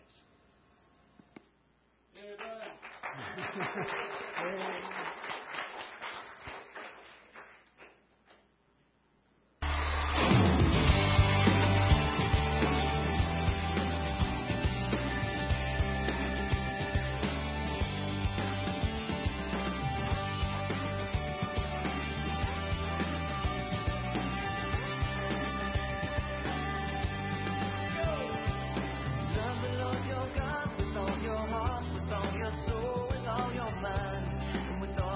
[SPEAKER 11] With all your heart, with all your soul, with all your mind, and with all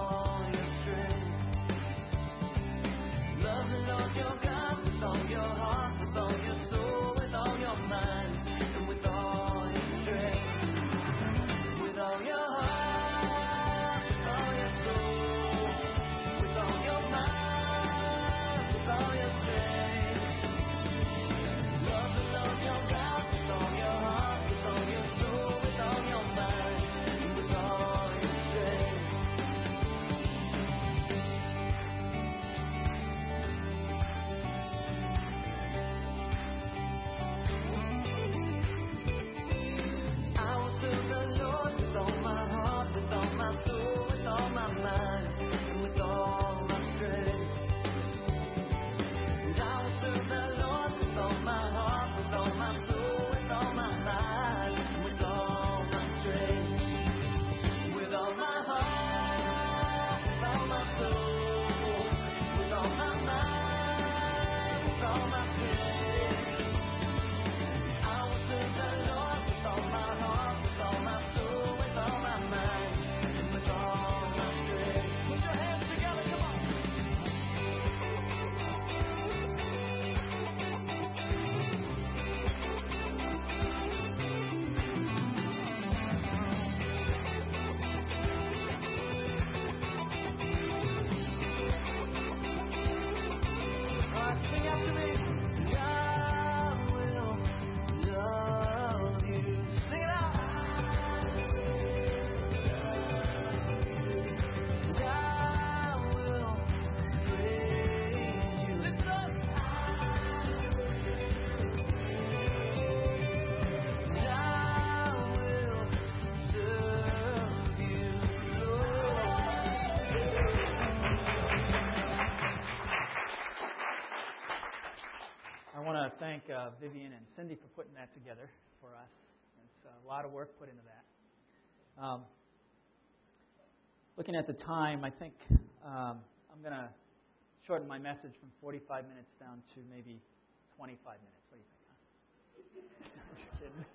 [SPEAKER 2] thank uh, Vivian and Cindy for putting that together for us. It's a lot of work put into that. Um, looking at the time, I think um, I'm going to shorten my message from forty-five minutes down to maybe twenty-five minutes. What do you think? Huh? Just kidding.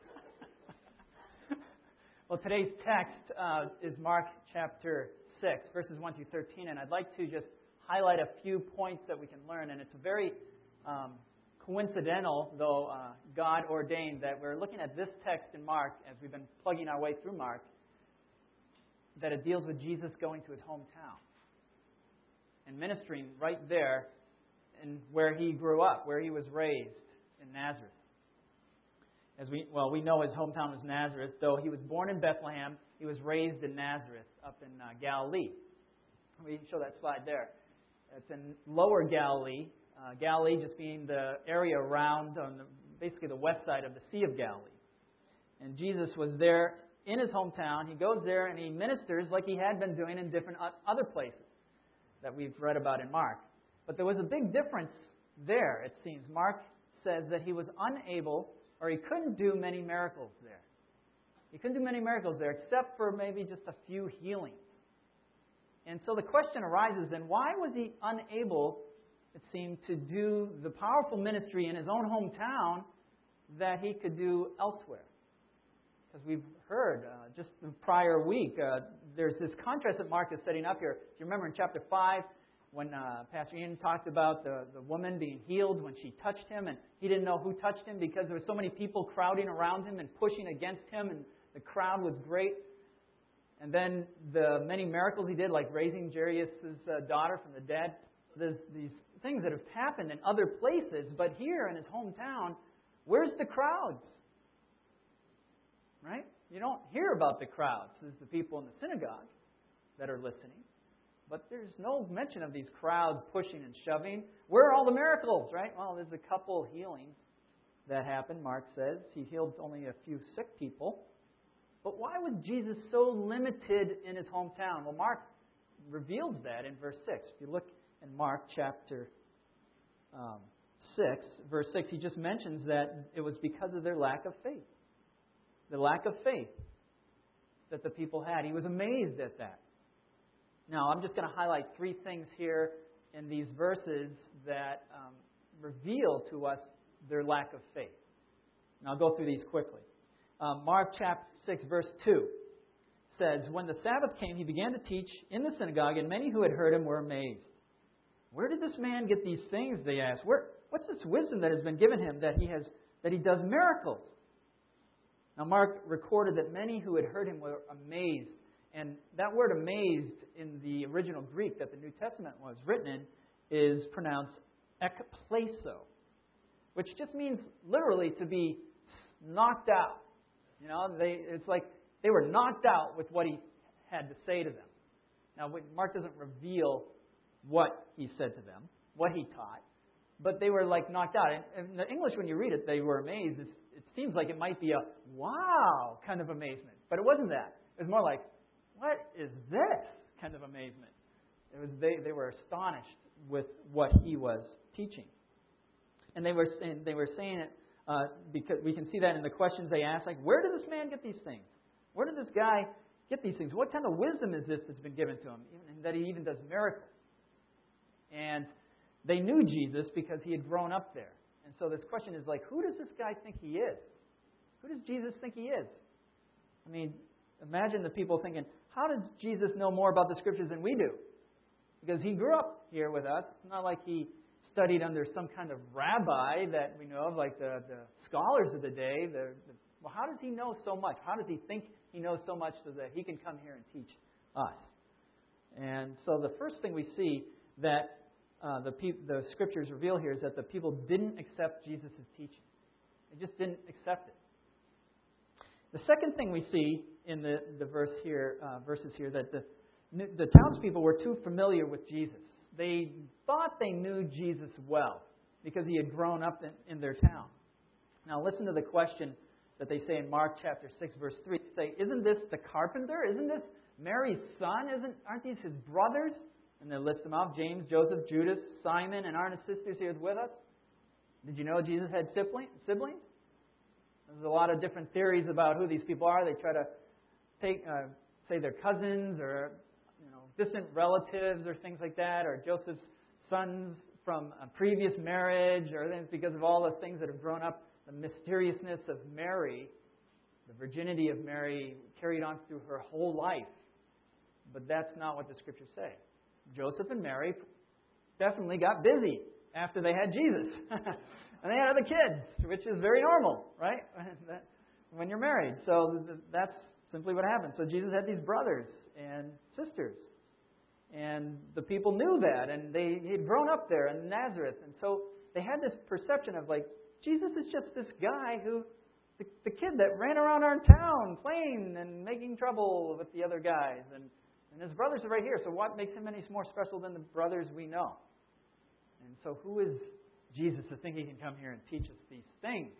[SPEAKER 2] Well, today's text uh, is Mark chapter six, verses one through thirteen, and I'd like to just highlight a few points that we can learn. And it's very um, coincidental, though uh, God ordained, that we're looking at this text in Mark as we've been plugging our way through Mark, that it deals with Jesus going to his hometown and ministering right there in where he grew up, where he was raised in Nazareth. As we well, we know his hometown was Nazareth. Though he was born in Bethlehem, he was raised in Nazareth, up in uh, Galilee. We can show that slide there. It's in Lower Galilee. Uh, Galilee just being the area around, on the, basically the west side of the Sea of Galilee. And Jesus was there in his hometown. He goes there and he ministers like he had been doing in different other places that we've read about in Mark. But there was a big difference there, it seems. Mark says that he was unable, or he couldn't do many miracles there. He couldn't do many miracles there, except for maybe just a few healings. And so the question arises then, why was he unable, it seemed, to do the powerful ministry in his own hometown that he could do elsewhere? Because we've heard uh, just the prior week, uh, there's this contrast that Mark is setting up here. If you remember in chapter five, when uh, Pastor Ian talked about the, the woman being healed when she touched him, and he didn't know who touched him because there were so many people crowding around him and pushing against him, and the crowd was great. And then the many miracles he did, like raising Jairus' uh, daughter from the dead. There's these things that have happened in other places, but here in his hometown, where's the crowds? Right? You don't hear about the crowds. There's the people in the synagogue that are listening. But there's no mention of these crowds pushing and shoving. Where are all the miracles, right? Well, there's a couple healings that happened, Mark says. He healed only a few sick people. But why was Jesus so limited in his hometown? Well, Mark reveals that in verse six. If you look in Mark chapter um, six, verse six, he just mentions that it was because of their lack of faith. The lack of faith that the people had. He was amazed at that. Now, I'm just going to highlight three things here in these verses that um, reveal to us their lack of faith. And I'll go through these quickly. Um, Mark chapter six, verse two says, when the Sabbath came, he began to teach in the synagogue, and many who had heard him were amazed. Where did this man get these things, they asked. Where, what's this wisdom that has been given him that he has that he does miracles? Now, Mark recorded that many who had heard him were amazed. And that word amazed in the original Greek that the New Testament was written in is pronounced ekpleso, which just means literally to be knocked out. You know, they, it's like they were knocked out with what he had to say to them. Now, Mark doesn't reveal what he said to them, what he taught, but they were like knocked out. And in the English, when you read it, they were amazed. It's, it seems like it might be a wow kind of amazement, but it wasn't that. It was more like, what is this kind of amazement? It was they, they were astonished with what he was teaching. And they were saying, they were saying it uh, because we can see that in the questions they asked, like, where did this man get these things? Where did this guy get these things? What kind of wisdom is this that's been given to him? And that he even does miracles. And they knew Jesus because he had grown up there. And so this question is like, who does this guy think he is? Who does Jesus think he is? I mean, imagine the people thinking, how does Jesus know more about the Scriptures than we do? Because he grew up here with us. It's not like he studied under some kind of rabbi that we know of, like the, the scholars of the day. The, the, well, how does he know so much? How does he think he knows so much so that he can come here and teach us? And so the first thing we see that uh, the, pe- the Scriptures reveal here is that the people didn't accept Jesus' teaching. They just didn't accept it. The second thing we see in the, the verse here, uh, verses here, that the, the townspeople were too familiar with Jesus. They thought they knew Jesus well because he had grown up in, in their town. Now listen to the question that they say in Mark chapter six, verse three. They say, isn't this the carpenter? Isn't this Mary's son? Isn't aren't these his brothers? And they list them out: James, Joseph, Judas, Simon, and aren't his sisters here with us? Did you know Jesus had sibling- siblings? There's a lot of different theories about who these people are. They try to take, uh, say they're cousins or you know distant relatives or things like that, or Joseph's sons from a previous marriage, or it's because of all the things that have grown up, the mysteriousness of Mary, the virginity of Mary carried on through her whole life. But that's not what the Scriptures say. Joseph and Mary definitely got busy after they had Jesus. And they had other kids, which is very normal, right? When you're married. So that's simply what happened. So Jesus had these brothers and sisters. And the people knew that. And they he had grown up there in Nazareth. And so they had this perception of like, Jesus is just this guy who, the, the kid that ran around our town playing and making trouble with the other guys. And, and his brothers are right here. So what makes him any more special than the brothers we know? And so who is Jesus to think he can come here and teach us these things?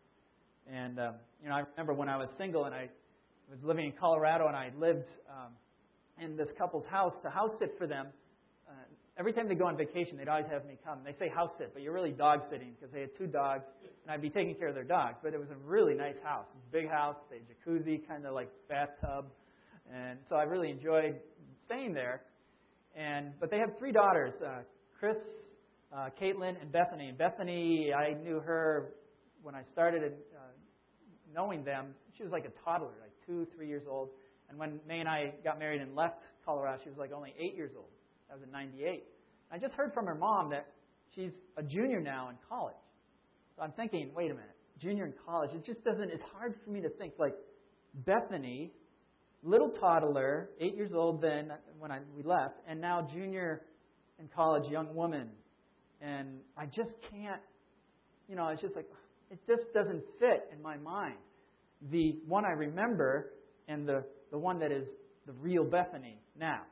[SPEAKER 2] And, um, you know, I remember when I was single and I was living in Colorado and I lived um, in this couple's house to house sit for them. Uh, every time they go on vacation, they'd always have me come. They say house sit, but you're really dog sitting because they had two dogs and I'd be taking care of their dogs. But it was a really nice house. Big house, they had jacuzzi, kind of like bathtub. And so I really enjoyed staying there. And But they have three daughters, uh, Chris, Uh, Caitlin and Bethany. And Bethany, I knew her when I started uh, knowing them. She was like a toddler, like two, three years old. And when May and I got married and left Colorado, she was like only eight years old. That was in ninety-eight. I just heard from her mom that she's a junior now in college. So I'm thinking, wait a minute, junior in college? It just doesn't, it's hard for me to think like Bethany, little toddler, eight years old then when I, we left, and now junior in college, young woman. And I just can't, you know, it's just like, it just doesn't fit in my mind. The one I remember and the, the one that is the real Bethany now.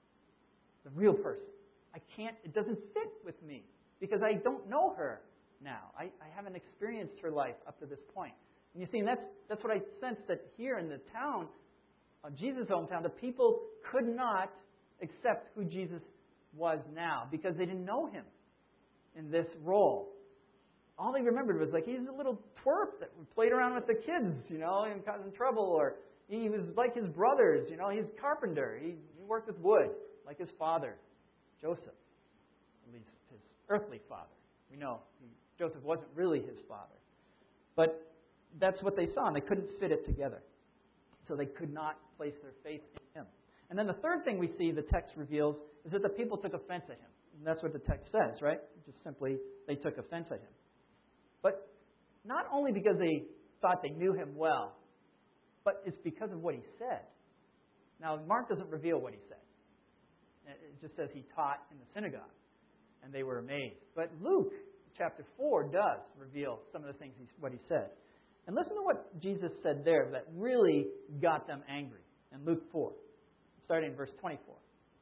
[SPEAKER 2] The real person. I can't, it doesn't fit with me because I don't know her now. I, I haven't experienced her life up to this point. And you see, and that's, that's what I sense that here in the town, of Jesus' hometown, the people could not accept who Jesus was now because they didn't know him in this role. All they remembered was like, he's a little twerp that played around with the kids, you know, and causing trouble. Or he was like his brothers, you know, he's a carpenter. He, he worked with wood, like his father, Joseph. At least his earthly father. We know he, Joseph wasn't really his father. But that's what they saw, and they couldn't fit it together. So they could not place their faith in him. And then the third thing we see the text reveals is that the people took offense at him. And that's what the text says, right? Just simply, they took offense at him. But not only because they thought they knew him well, but it's because of what he said. Now, Mark doesn't reveal what he said. It just says he taught in the synagogue, and they were amazed. But Luke, chapter four, does reveal some of the things, he, what he said. And listen to what Jesus said there that really got them angry in Luke four, starting in verse twenty-four.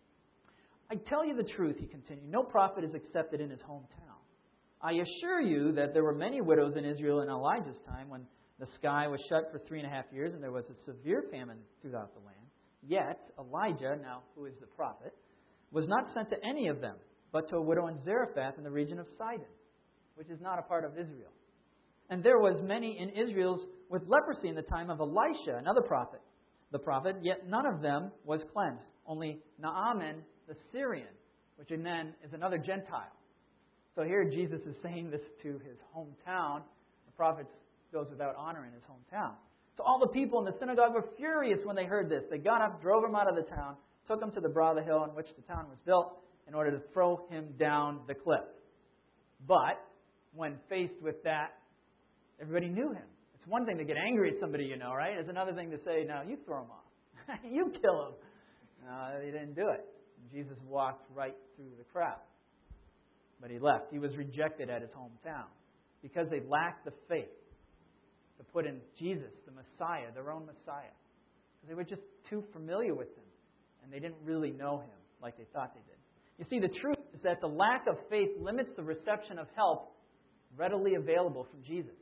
[SPEAKER 2] I tell you the truth, he continued, no prophet is accepted in his hometown. I assure you that there were many widows in Israel in Elijah's time when the sky was shut for three and a half years and there was a severe famine throughout the land. Yet Elijah, now who is the prophet, was not sent to any of them, but to a widow in Zarephath in the region of Sidon, which is not a part of Israel. And there was many in Israel with leprosy in the time of Elisha, another prophet. The prophet, yet none of them was cleansed. Only Naaman, the Syrian, which then is another Gentile. So here Jesus is saying this to his hometown. The prophet goes without honor in his hometown. So all the people in the synagogue were furious when they heard this. They got up, drove him out of the town, took him to the brow of the hill on which the town was built in order to throw him down the cliff. But when faced with that, everybody knew him. It's one thing to get angry at somebody you know, right? It's another thing to say, no, you throw him off. You kill him. No, he didn't do it. Jesus walked right through the crowd. But he left. He was rejected at his hometown because they lacked the faith to put in Jesus, the Messiah, their own Messiah. Because they were just too familiar with him. And they didn't really know him like they thought they did. You see, the truth is that the lack of faith limits the reception of help readily available from Jesus.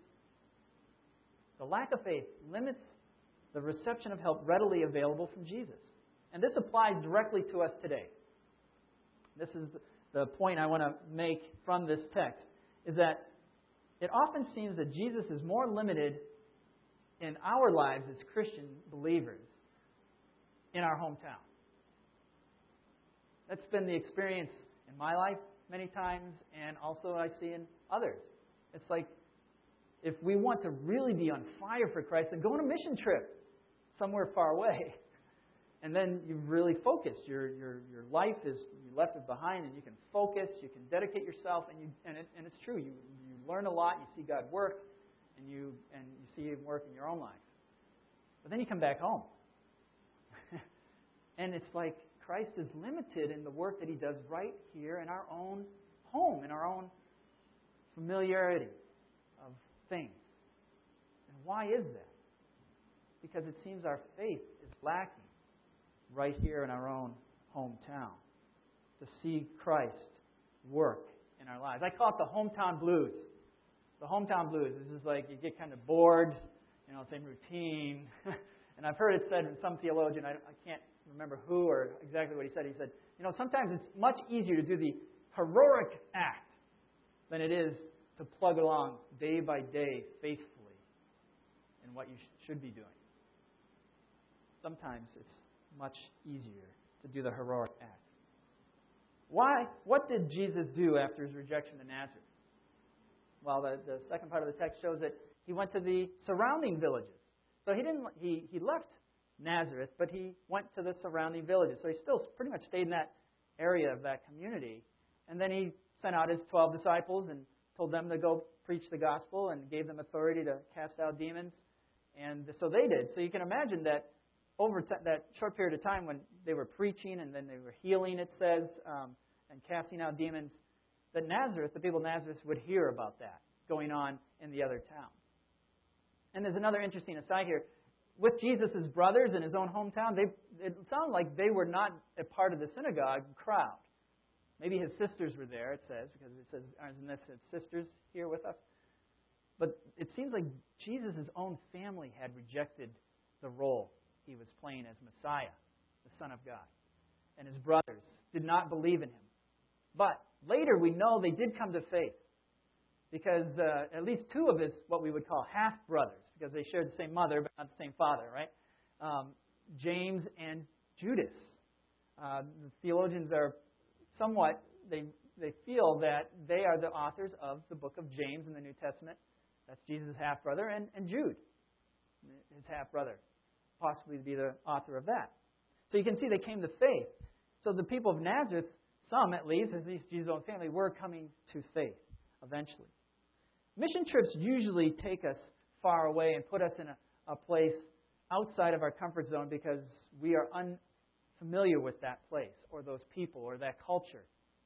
[SPEAKER 2] The lack of faith limits the reception of help readily available from Jesus. And this applies directly to us today. This is the point I want to make from this text, is that it often seems that Jesus is more limited in our lives as Christian believers in our hometown. That's been the experience in my life many times, and also I see in others. It's like, if we want to really be on fire for Christ, then go on a mission trip somewhere far away. And then you've really focused. Your your your life is, you left it behind, and you can focus, you can dedicate yourself, and you and it, and it's true. You you learn a lot, you see God work, and you and you see Him work in your own life. But then you come back home. And it's like Christ is limited in the work that He does right here in our own home, in our own familiarity of things. And why is that? Because it seems our faith is lacking right here in our own hometown to see Christ work in our lives. I call it the hometown blues. The hometown blues. This is like you get kind of bored, you know, same routine. And I've heard it said in some theologian, I, I can't remember who or exactly what he said. He said, you know, sometimes it's much easier to do the heroic act than it is to plug along day by day faithfully in what you sh- should be doing. Sometimes it's much easier to do the heroic act. Why? What did Jesus do after His rejection to Nazareth? Well, the, the second part of the text shows that He went to the surrounding villages. So he didn't. He, he left Nazareth, but He went to the surrounding villages. So He still pretty much stayed in that area of that community. And then He sent out His twelve disciples and told them to go preach the gospel and gave them authority to cast out demons. And so they did. So you can imagine that over t- that short period of time when they were preaching and then they were healing, it says, um, and casting out demons, that Nazareth, the people of Nazareth, would hear about that going on in the other towns. And there's another interesting aside here. With Jesus' brothers in His own hometown, they, it sounded like they were not a part of the synagogue crowd. Maybe His sisters were there, it says, because it says, isn't this His sisters here with us? But it seems like Jesus' own family had rejected the role He was playing as Messiah, the Son of God. And His brothers did not believe in Him. But later we know they did come to faith. Because uh, at least two of His, what we would call half-brothers, because they shared the same mother but not the same father, right? Um, James and Judas. Uh, the theologians are somewhat, they they feel that they are the authors of the book of James in the New Testament. That's Jesus' half-brother, and, and Jude, his half-brother, possibly to be the author of that. So you can see they came to faith. So the people of Nazareth, some at least, at least Jesus' own family, were coming to faith eventually. Mission trips usually take us far away and put us in a, a place outside of our comfort zone because we are unfamiliar with that place or those people or that culture.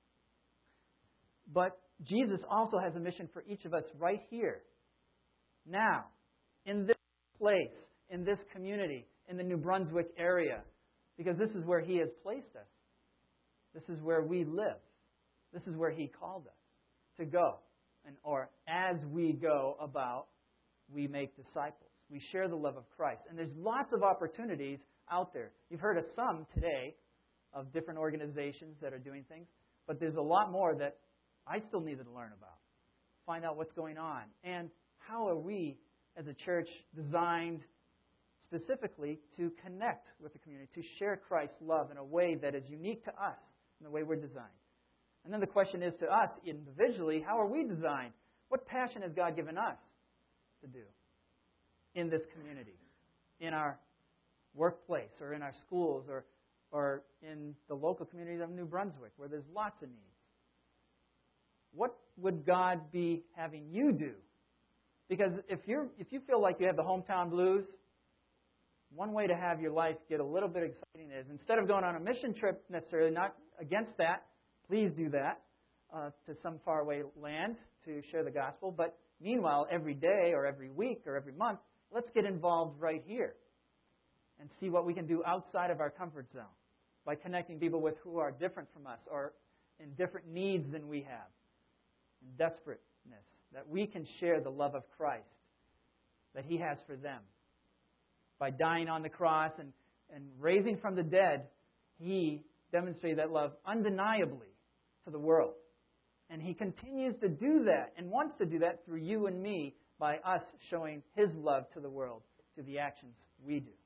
[SPEAKER 2] But Jesus also has a mission for each of us right here, now, in this place, in this community, in the New Brunswick area, because this is where He has placed us. This is where we live. This is where He called us to go. And, or as we go about, we make disciples. We share the love of Christ. And there's lots of opportunities out there. You've heard of some today of different organizations that are doing things. But there's a lot more that I still need to learn about. Find out what's going on. And how are we as a church designed specifically to connect with the community, to share Christ's love in a way that is unique to us, in the way we're designed. And then the question is to us individually, how are we designed? What passion has God given us to do in this community, in our workplace, or in our schools, or, or in the local communities of New Brunswick, where there's lots of needs? What would God be having you do? Because if you're if you feel like you have the hometown blues, one way to have your life get a little bit exciting is, instead of going on a mission trip necessarily, not against that, please do that, uh, to some faraway land to share the gospel. But meanwhile, every day or every week or every month, let's get involved right here and see what we can do outside of our comfort zone by connecting people with who are different from us or in different needs than we have, in desperateness, that we can share the love of Christ that He has for them. By dying on the cross and, and raising from the dead, He demonstrated that love undeniably to the world. And He continues to do that and wants to do that through you and me by us showing His love to the world through the actions we do.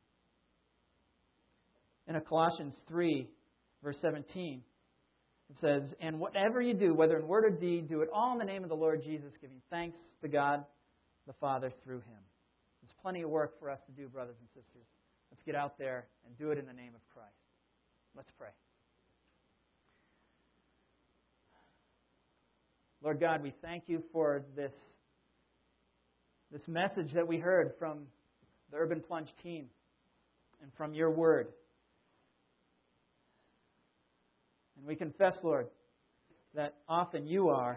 [SPEAKER 2] In Colossians three, verse seventeen, it says, "And whatever you do, whether in word or deed, do it all in the name of the Lord Jesus, giving thanks to God the Father through Him." There's plenty of work for us to do, brothers and sisters. Let's get out there and do it in the name of Christ. Let's pray. Lord God, we thank You for this, this message that we heard from the Urban Plunge team and from Your Word. And we confess, Lord, that often You are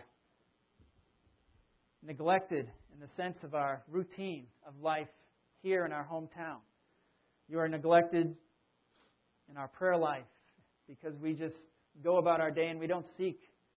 [SPEAKER 2] neglected in the sense of our routine of life here in our hometown. You are neglected in our prayer life because we just go about our day and we don't seek